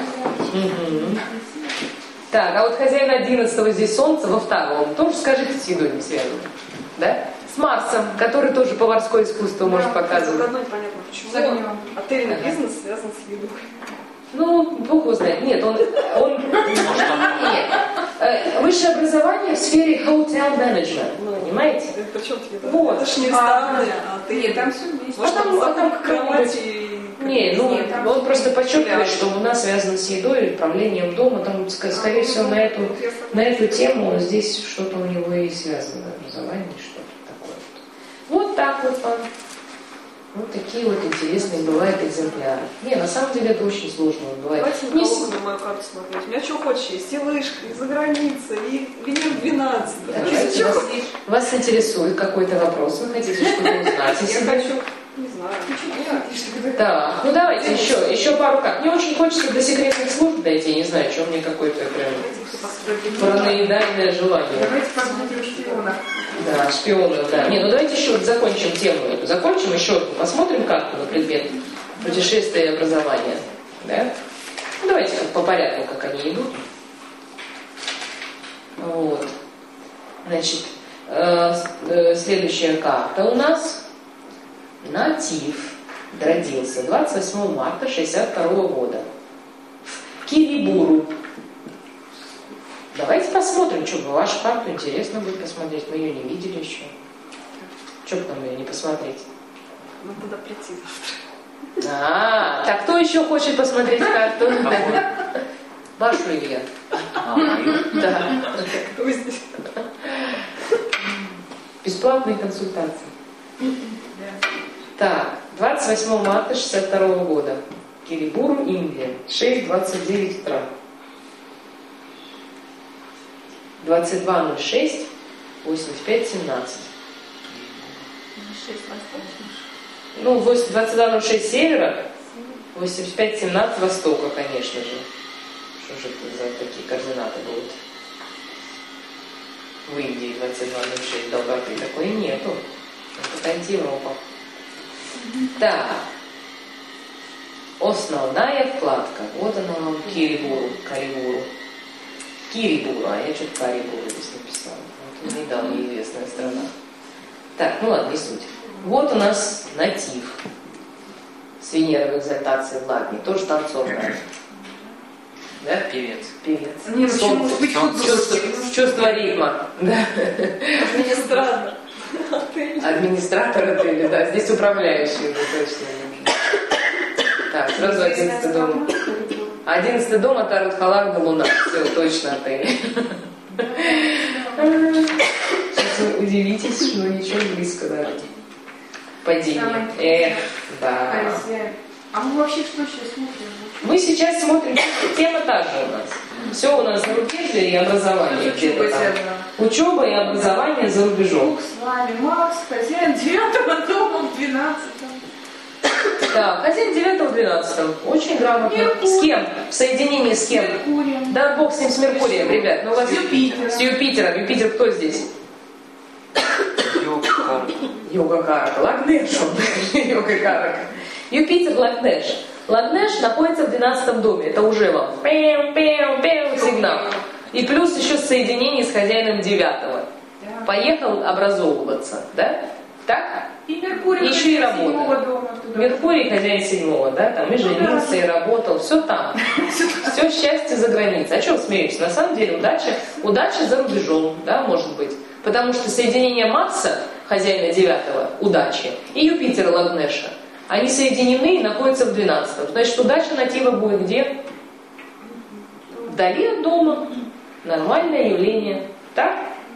Так, а вот хозяин 11-го здесь Солнце, во 2-м, тоже, скажите, с едой не связано. Да? С Марсом, который тоже поварское искусство может показывать. Заодно непонятно, почему отельный бизнес связан с едой. Ну, Бог его знает. Нет, он нет. Высшее образование в сфере hotel management, понимаете? Это причем еда? Вот. Это ж не рестораны, Нет, там все вместе. Может, там кровати. Не, ну, он просто подчеркивает, что у нас связано с едой и управлением дома. Там, скорее всего, на эту тему здесь что-то у него и связано, образование, что-то такое. Вот так вот вам. Вот такие вот интересные бывают экземпляры. Не, на самом деле это очень сложно бывает. Давайте на мою карту смотреть. У меня что хочешь есть? И лыжка, и за границей, и Венера 12. Вас интересует какой-то вопрос? Вы хотите что-то узнать? Я хочу, не знаю. Так, ну давайте еще пару карт. Мне очень хочется до секретных служб дойти, я не знаю, что мне какое-то прям параноидальное желание. Давайте посмотрим шпиона. Да, шпионов, да. Не, ну давайте еще вот закончим тему эту. Закончим еще одну. Посмотрим карту на предмет путешествия и образования. Да? Ну, давайте по порядку, как они идут. Вот. Значит, следующая карта у нас. Натив родился 28 марта 1962 года. В Кирибуру. Давайте посмотрим, что вашу карту интересно будет посмотреть. Мы ее не видели еще. Что бы нам ее не посмотреть? Ну, туда прийти. Так кто еще хочет посмотреть карту? Вашу, Илья. Мою? Да. Кто здесь? Бесплатные консультации. Так, 28 марта 1962 года. Кирибуру, Индия. 6:29 утра. 22:06, 85:17. Ну, 22:06 севера, 85:17 востока, конечно же. Что же это за такие координаты будут? В Индии 22:06 долготы такой нету. Это антиевропа. Так. Основная вкладка. Вот она вам, Кирибуру. Кирибуру, а я что-то Карибуру здесь написала. Вот недавно известная страна. Так, ну ладно, не суть. Вот у нас натив. С Венерой в экзальтации в Ладне. Тоже танцор, наверное. Да? Певец. Не, ну почему может быть Чувство ритма. Да. Администратор. Администратор отеля, да. Здесь управляющий уже точно. Так, сразу 11 дом. 11 дом от Арут Халагна Луна. Все, точно отель. Сейчас удивитесь, но ничего близко, да. Падение. Да. А мы вообще что сейчас смотрим? Мы сейчас смотрим, тема та же у нас. Все у нас зарубежье и образование. Где-то там. Учеба и образование за рубежом. С вами Макс, хозяин 9-го дома в 12-м. Так, хозяин 9-го в 12-м. Очень грамотно. Меркурий. С кем? В соединении с кем? Меркурием. Да, бог с ним, с Меркурием, ребят. Ну, у вас... С Юпитером. С Юпитером. Юпитер кто здесь? Йога карта. Йога Карака. Лагнеш. Йога Карака. Юпитер Лагнеш. Лагнеш находится в 12-м доме. Это уже вам пеу-пеу-пеу сигнал. И плюс еще соединение с хозяином 9-го. Да. Поехал образовываться, да? Так? И Меркурий Еще и хозяин работает. 7-го дома туда. Меркурий хозяин 7-го, да? Там и женился, и работал. Все там. Все счастье за границей. О чем смеюсь? На самом деле удача за рубежом, да, может быть. Потому что соединение Марса, хозяина 9-го, удачи, и Юпитера Лагнеша, они соединены и находятся в 12-м. Значит, удача натива будет где? Вдали от дома. Нормальное явление. Так?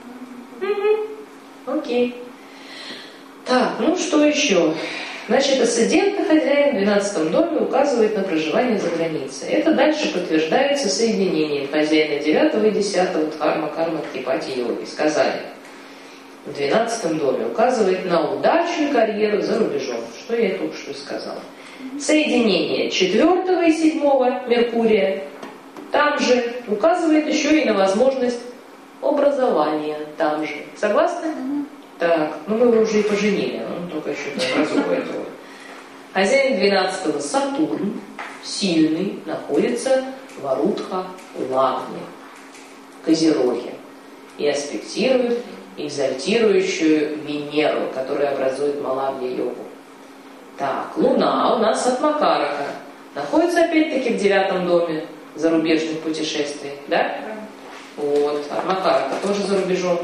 Угу. Окей. Так, ну что еще? Значит, асцендентный хозяин в 12-м доме указывает на проживание за границей. Это дальше подтверждается соединением хозяина 9-го и 10-го дхарма, карма, тхипати, йоги. Сказали. В 12-м доме указывает на удачу и карьеру за рубежом. Что я только что сказала. Соединение 4-го и 7-го Меркурия там же указывает еще и на возможность образования там же. Согласны? Так, ну мы его уже и поженили, он только еще не образовывает его. Хозяин 12-го Сатурн, сильный, находится в Арудха Лагне, Козероге, и аспектирует экзальтирующую Венеру, которая образует Малавья-йогу. Так, Луна у нас от Макарака. Находится опять-таки в 9-м доме зарубежных путешествий, да? Вот, от Макарака тоже за рубежом.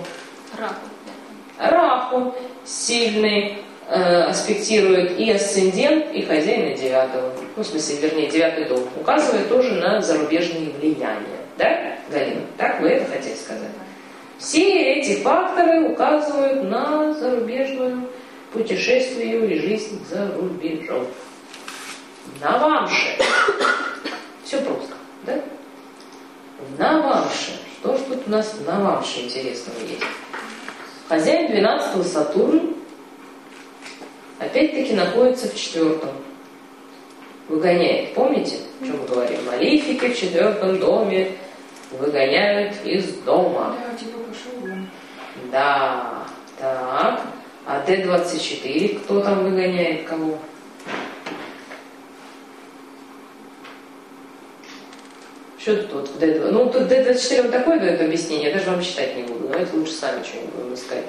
Раху сильный, аспектирует и асцендент, и хозяина 9-го. Ну, в смысле, вернее, 9-й дом. Указывает тоже на зарубежные влияния. Да, Галина? Так вы это хотели сказать? Все эти факторы указывают на зарубежную путешествие и жизнь за рубежом. Навамше. Все просто, да? Навамше. Что ж тут у нас в Навамше интересного есть? Хозяин 12-го Сатурн опять-таки находится в 4-м. Выгоняет. Помните, о чем мы говорим? Малефики в 4-м доме выгоняют из дома. Да, типа пошел вон. Да. Так. А Д-24 кто там выгоняет кого? Что тут вот в D2? Ну, тут D24 вот такое дает объяснение, я даже вам читать не буду. Давайте лучше сами что-нибудь будем искать.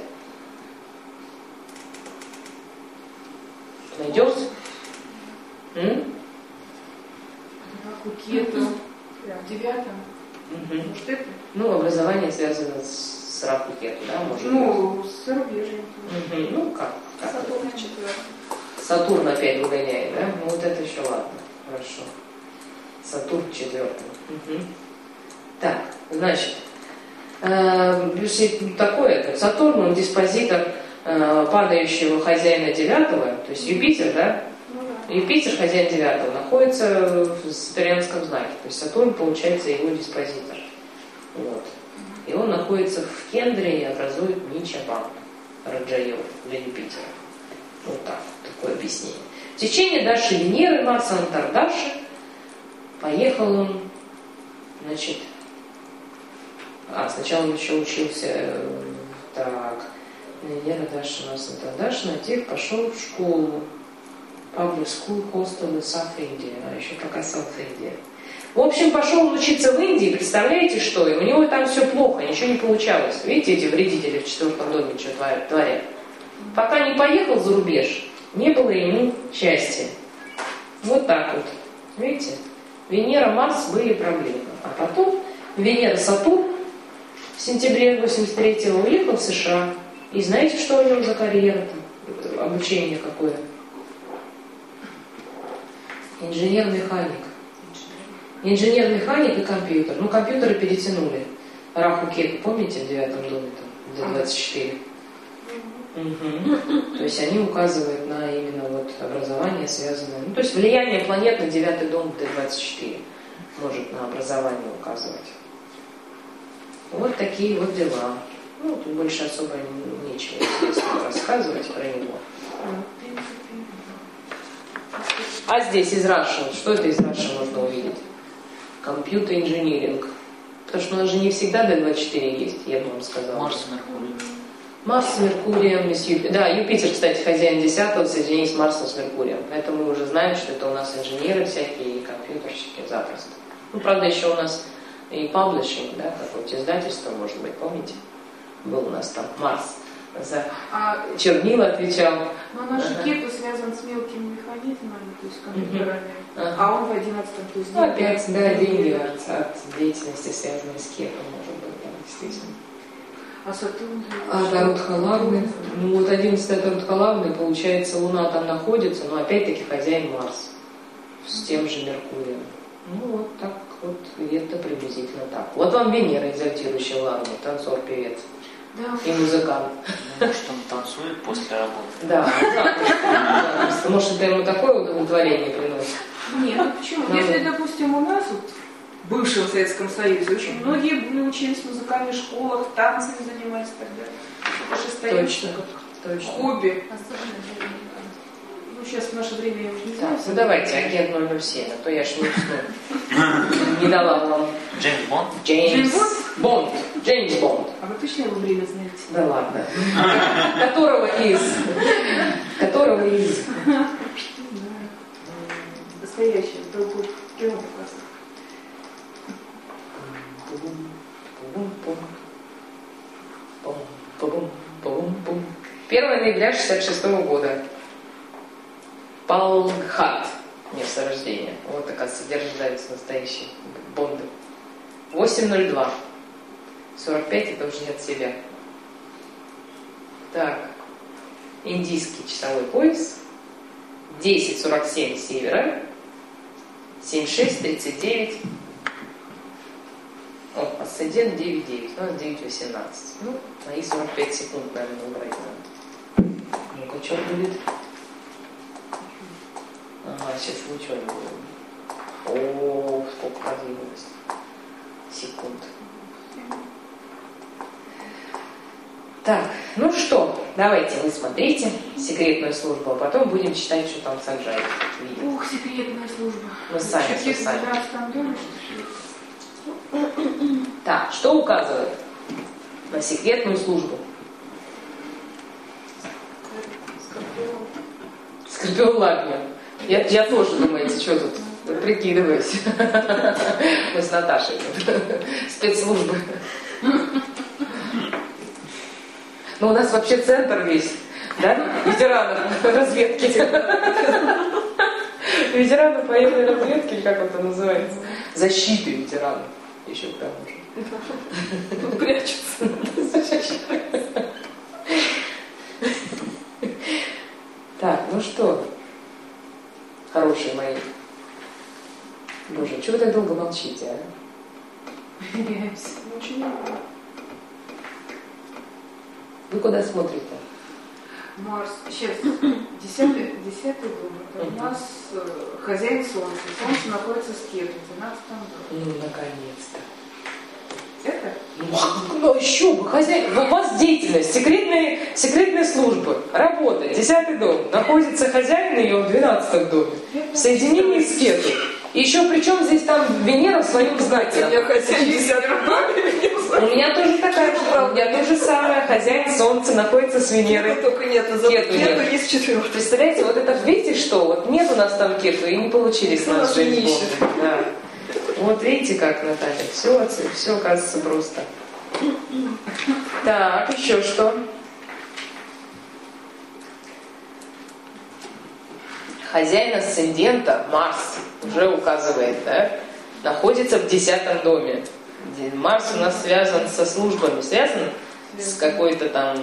Найдется? Кету. В 9-м. Может это? Ну, образование связано с Раху Кету, да? Может, Ну, с зарубежьем. Ну, как? Сатурн в 4-м. Сатурн опять выгоняет, да? Ну, вот это еще ладно. Хорошо. Сатурн в 4-м. Так, значит, такое, Сатурн, он диспозитор падающего хозяина 9-го, то есть Юпитер, да? Ну да. Юпитер, хозяин 9-го, находится в сатурнском знаке, то есть Сатурн, получается, его диспозитор. Вот. И он находится в Кендре и образует Ничабан, Раджайо для Юпитера. Вот так, такое объяснение. В течение Даши Венеры, Марса Антардаши, поехал он, значит, сначала он еще учился, так, Венера, Даша, Марса Антардаши, а теперь пошел в школу, Public School Hostel in South India, а еще пока South India. В общем, пошел он учиться в Индии, представляете, что? И у него там все плохо, ничего не получалось. Видите, эти вредители в 4-м доме что творят? Пока не поехал за рубеж, не было ему счастья. Вот так вот. Видите? Венера, Марс были проблемы. А потом Венера, Сатурн в сентябре 83-го уехал в США. И знаете, что у него за карьера-то? Обучение какое? Инженер-механик. Инженер-механик и компьютер. Ну, компьютеры перетянули. Раху Кету, помните, в 9-м доме, там, Д-24? Угу. То есть они указывают на именно вот образование, связанное... Ну, то есть влияние планет на 9-й дом Т-24 может на образование указывать. Вот такие вот дела. Ну, тут больше особо нечего рассказывать про него. А здесь из Russian. Что это из Russian можно увидеть? Компьютер инжиниринг. Потому что у нас же не всегда Д-24 есть, я бы вам сказала. Марс, Меркурий. Марс с Меркурием, с Юпитером. Да, Юпитер, кстати, хозяин 10-го, соединение с Марсом, с Меркурием. Поэтому мы уже знаем, что это у нас инженеры всякие, и компьютерщики запросто. Ну, правда, еще у нас и паблишинг, да, какое-то издательство, может быть, помните? Был у нас там Марс. За чернила отвечал. Но наш Кету связан с мелкими механизмами, то есть компьютерами, а он в 11-м, то есть... Ну, опять, да, деньги от деятельности, связанной с Кетом, может быть, да, действительно. А Сатурн? А Тарут Халавны, ну вот 11-й Тарут Халавны, получается, Луна там находится, но опять-таки хозяин Марс с тем же Меркурием. Ну вот так вот, где-то приблизительно так. Вот вам Венера, экзальтирующая Ларну, танцор-певец. Да. И музыкант. Может, он танцует после работы? Да, да. Может, это ему такое удовлетворение приносит? Нет, ну почему? Если, допустим, у нас вот в бывшем Советском Союзе очень многие учились в музыкальных школах, танцами занимались и так далее. Это же стоит Точно. хобби. Особенно для американцев. Ну, сейчас в наше время я уже не знаю. Так, ну давайте, агент 007, а то я ж не усну. Не дала вам. Джеймс Бонд? Джеймс Бонд. Джеймс Бонд. А вы точно его время знаете? Да ладно. Которого из? Настоящий, другой кино показывает. 1 ноября 1966 года. Палгхат. Место рождения. Вот, оказывается, держится настоящий Бонды. 8:02. 45 это уже не от себя. Так. Индийский часовой пояс. 10:47 севера. 7:6:39. О, асцендент 9:9. У нас 9:18. Ну, мои 45 секунд, наверное, убрать надо. Ну-ка, что будет? Ага, сейчас ничего не будет. О, сколько продвинулось. Секунд. Так, ну что, давайте вы смотрите секретную службу, а потом будем читать, что там Санджай видит. Ух, секретная служба. Мы сами, Чуть мы сами. там доме, Так, что указывает на секретную службу? Скорпион Лагня. Я тоже, думаете, что тут? Да прикидываюсь. Мы с Наташей. Спецслужбы. Ну, у нас вообще центр весь, да? Ветеранов разведки. Ветеранов военной разведки, или как это называется? Защиты ветеранов. Еще к тому же. Прячутся. Так, ну что, хорошие мои. Боже, чего вы так долго молчите, а? Очень много. Вы куда смотрите? Марс. Сейчас. 10-й дом. Это у нас хозяин Солнца. Солнце находится с Кетом, в 12-м доме. Ну, наконец-то. Это? Ну, еще бы, хозяин. У вас деятельность, секретные службы, работа, 10-й дом. Находится хозяин ее в 12-м доме. В соединении с Кетом. И еще причем здесь там Венера в своем знаке. У меня хозяин 10-м доме. У меня тоже такая же правда. У меня тоже самое. Хозяин Солнца находится с Венерой. Кету только нет, зато Кету есть 4-й. Представляете, вот это, видите, что? Вот нет у нас там Кету, и не получились у нас Джеймс Бонд. Да. Вот видите, как, Наталья, все оказывается просто. Так, еще что? Хозяин асцендента, Марс, уже указывает, да, находится в 10-м доме. Марс у нас связан со службами, связан с какой-то там,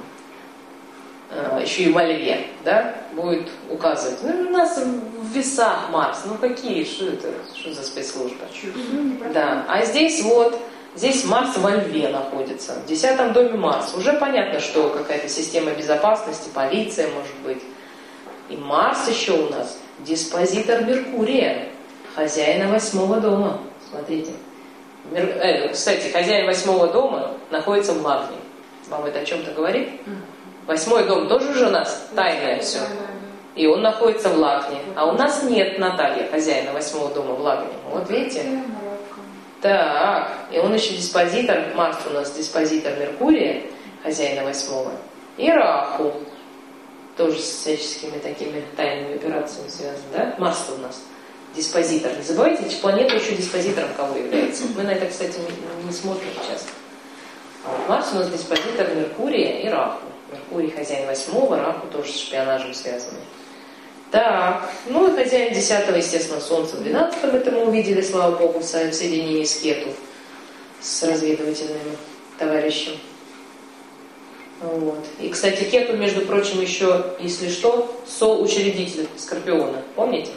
еще и во Льве, да, будет указывать. Ну, у нас в весах Марс, ну какие, что это, что за спецслужба? Да, а здесь вот Здесь Марс во Льве находится. В 10 доме Марс. Уже понятно, что какая-то система безопасности, полиция может быть. И Марс еще у нас диспозитор Меркурия, хозяина 8 дома. Смотрите. Кстати, хозяин 8 дома находится в Лагне. Вам это о чем-то говорит? 8 дом тоже же у нас тайное все. И он находится в Лагне. А у нас нет Натальи, хозяина 8 дома в Лагне. Вот видите? Так, и он еще диспозитор, Марс у нас диспозитор Меркурия, хозяина 8, и Раху, тоже с всяческими такими тайными операциями связан, да? Марс у нас диспозитор. Не забывайте, эти планеты еще диспозитором кого является. Мы на это, кстати, не смотрим часто. Марс у нас диспозитор Меркурия и Раху. Меркурий хозяин 8, Раху тоже с шпионажем связанный. Так, ну и хозяин 10, естественно, Солнце в 12, это мы увидели, слава Богу, в соединении с Кету, с разведывательным товарищем. Вот. И, кстати, Кету, между прочим, еще, если что, соучредитель Скорпиона. Помните?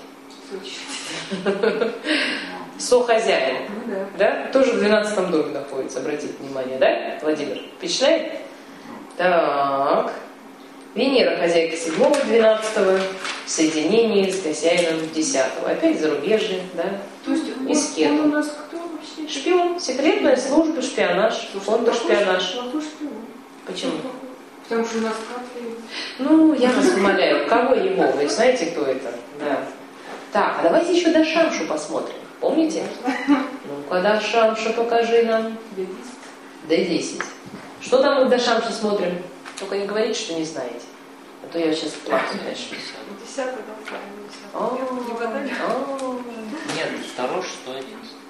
Со-хозяин. Да? Тоже в 12 доме находится, обратите внимание, да, Владимир? Впечатляет? Так. Венера хозяйка 7, 12 в соединении с хозяином 10. Опять зарубежье, да? То есть он у нас кто вообще? Шпион, секретная служба, шпионаж, контршпионаж. Почему? Потому что у нас кафе. Ну, я вас умоляю, кого его? Вы знаете, кто это? Да. Так, а давайте еще до Шамшу посмотрим. Помните? Ну-ка, до Шамшу покажи нам. D10. Что там мы до Шамшу смотрим? Только не говорите, что не знаете. А то я сейчас плакать начну. 10, да, не угадали? Нет, 2, 6, 11.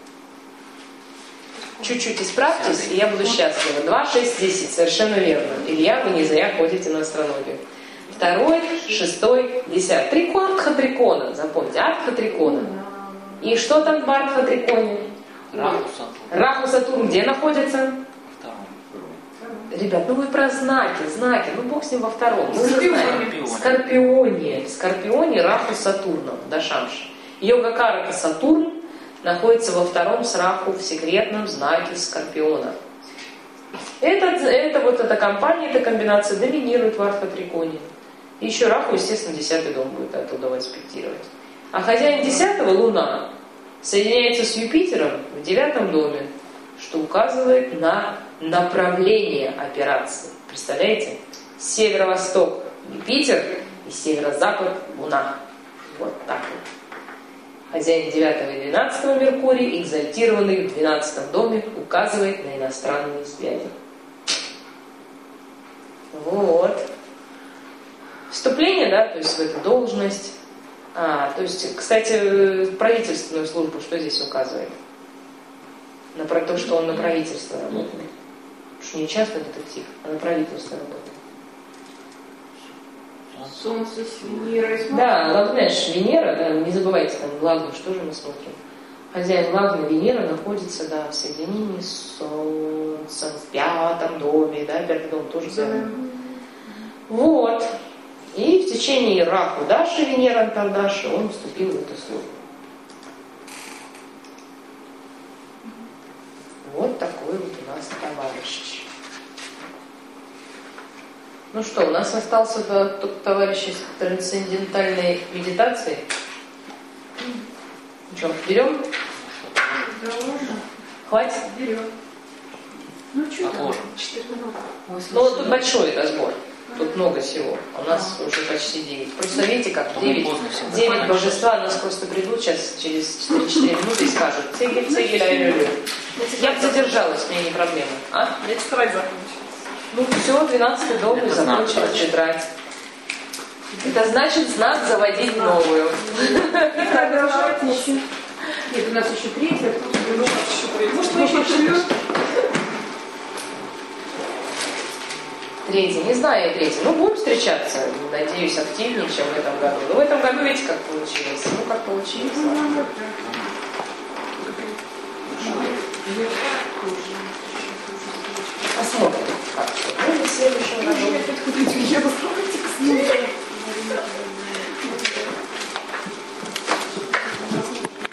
Чуть-чуть исправьтесь, и я буду счастлива. 2, 6, 10, совершенно верно. Илья, вы не зря ходите на астрологию. 2, 6, 10. Трикон Артха-трикона, запомните, Артха-трикона. И что там в Артха-триконе? Раху-Сатурн где находится? Ребят, ну вы про знаки, ну бог с ним во втором. Мы же знаем. В Скорпионе Раху с Сатурном, до Шамши. Йога-карака Сатурн находится во втором с Раху в секретном знаке Скорпиона. Эта компания, эта комбинация доминирует в Артха-триконе. И еще Раху, естественно, 10 дом будет оттуда аспектировать. А хозяин 10 Луна соединяется с Юпитером в 9 доме, что указывает на направление операции. Представляете? Северо-восток Юпитер и северо-запад Луна. Вот так вот. Хозяин 9 и 12 Меркурий, экзальтированный в 12 доме, указывает на иностранные связи. Вот. Вступление, да, то есть в эту должность. То есть, кстати, правительственную службу что здесь указывает? Про то, что он на правительство работает. Потому что не частный детектив, а на правительство работает. Солнце с Венерой. Да, главное, Венера, да, не забывайте, там главное, что же мы смотрим. Хозяин главной Венера находится, да, в соединении с Солнцем в 5 доме, да, 5 дом тоже самое. Вот. И в течение Раху Даши, Венера Антардаши, он вступил в эту службу. Вот такой вот у нас товарищ. Ну что, у нас остался тот товарищ из трансцендентальной медитации. Ну что, берем? Да, можно. Хватит? Берем. Ну что там? 4 минуты. Ну вот тут большой разбор. Тут много всего. У нас уже почти 9. Просто видите, как 9 божества нас просто придут сейчас через 4 минуты и скажут: цигель, цигель, ай-лю-лю. Я бы задержалась, мне не проблема. Я тетрадь закончила. Ну все, 12-й дом и закончила тетрадь. Это значит знак заводить новую. Продолжать еще. Нет, у нас еще 3-я, может, мы еще 4-ю? 3-й, не знаю я 3-й. Ну, будем встречаться, надеюсь, активнее, чем в этом году. Но в этом году, видите, как получилось. Ну, как получилось. Посмотрим, как. Ну, в следующем году.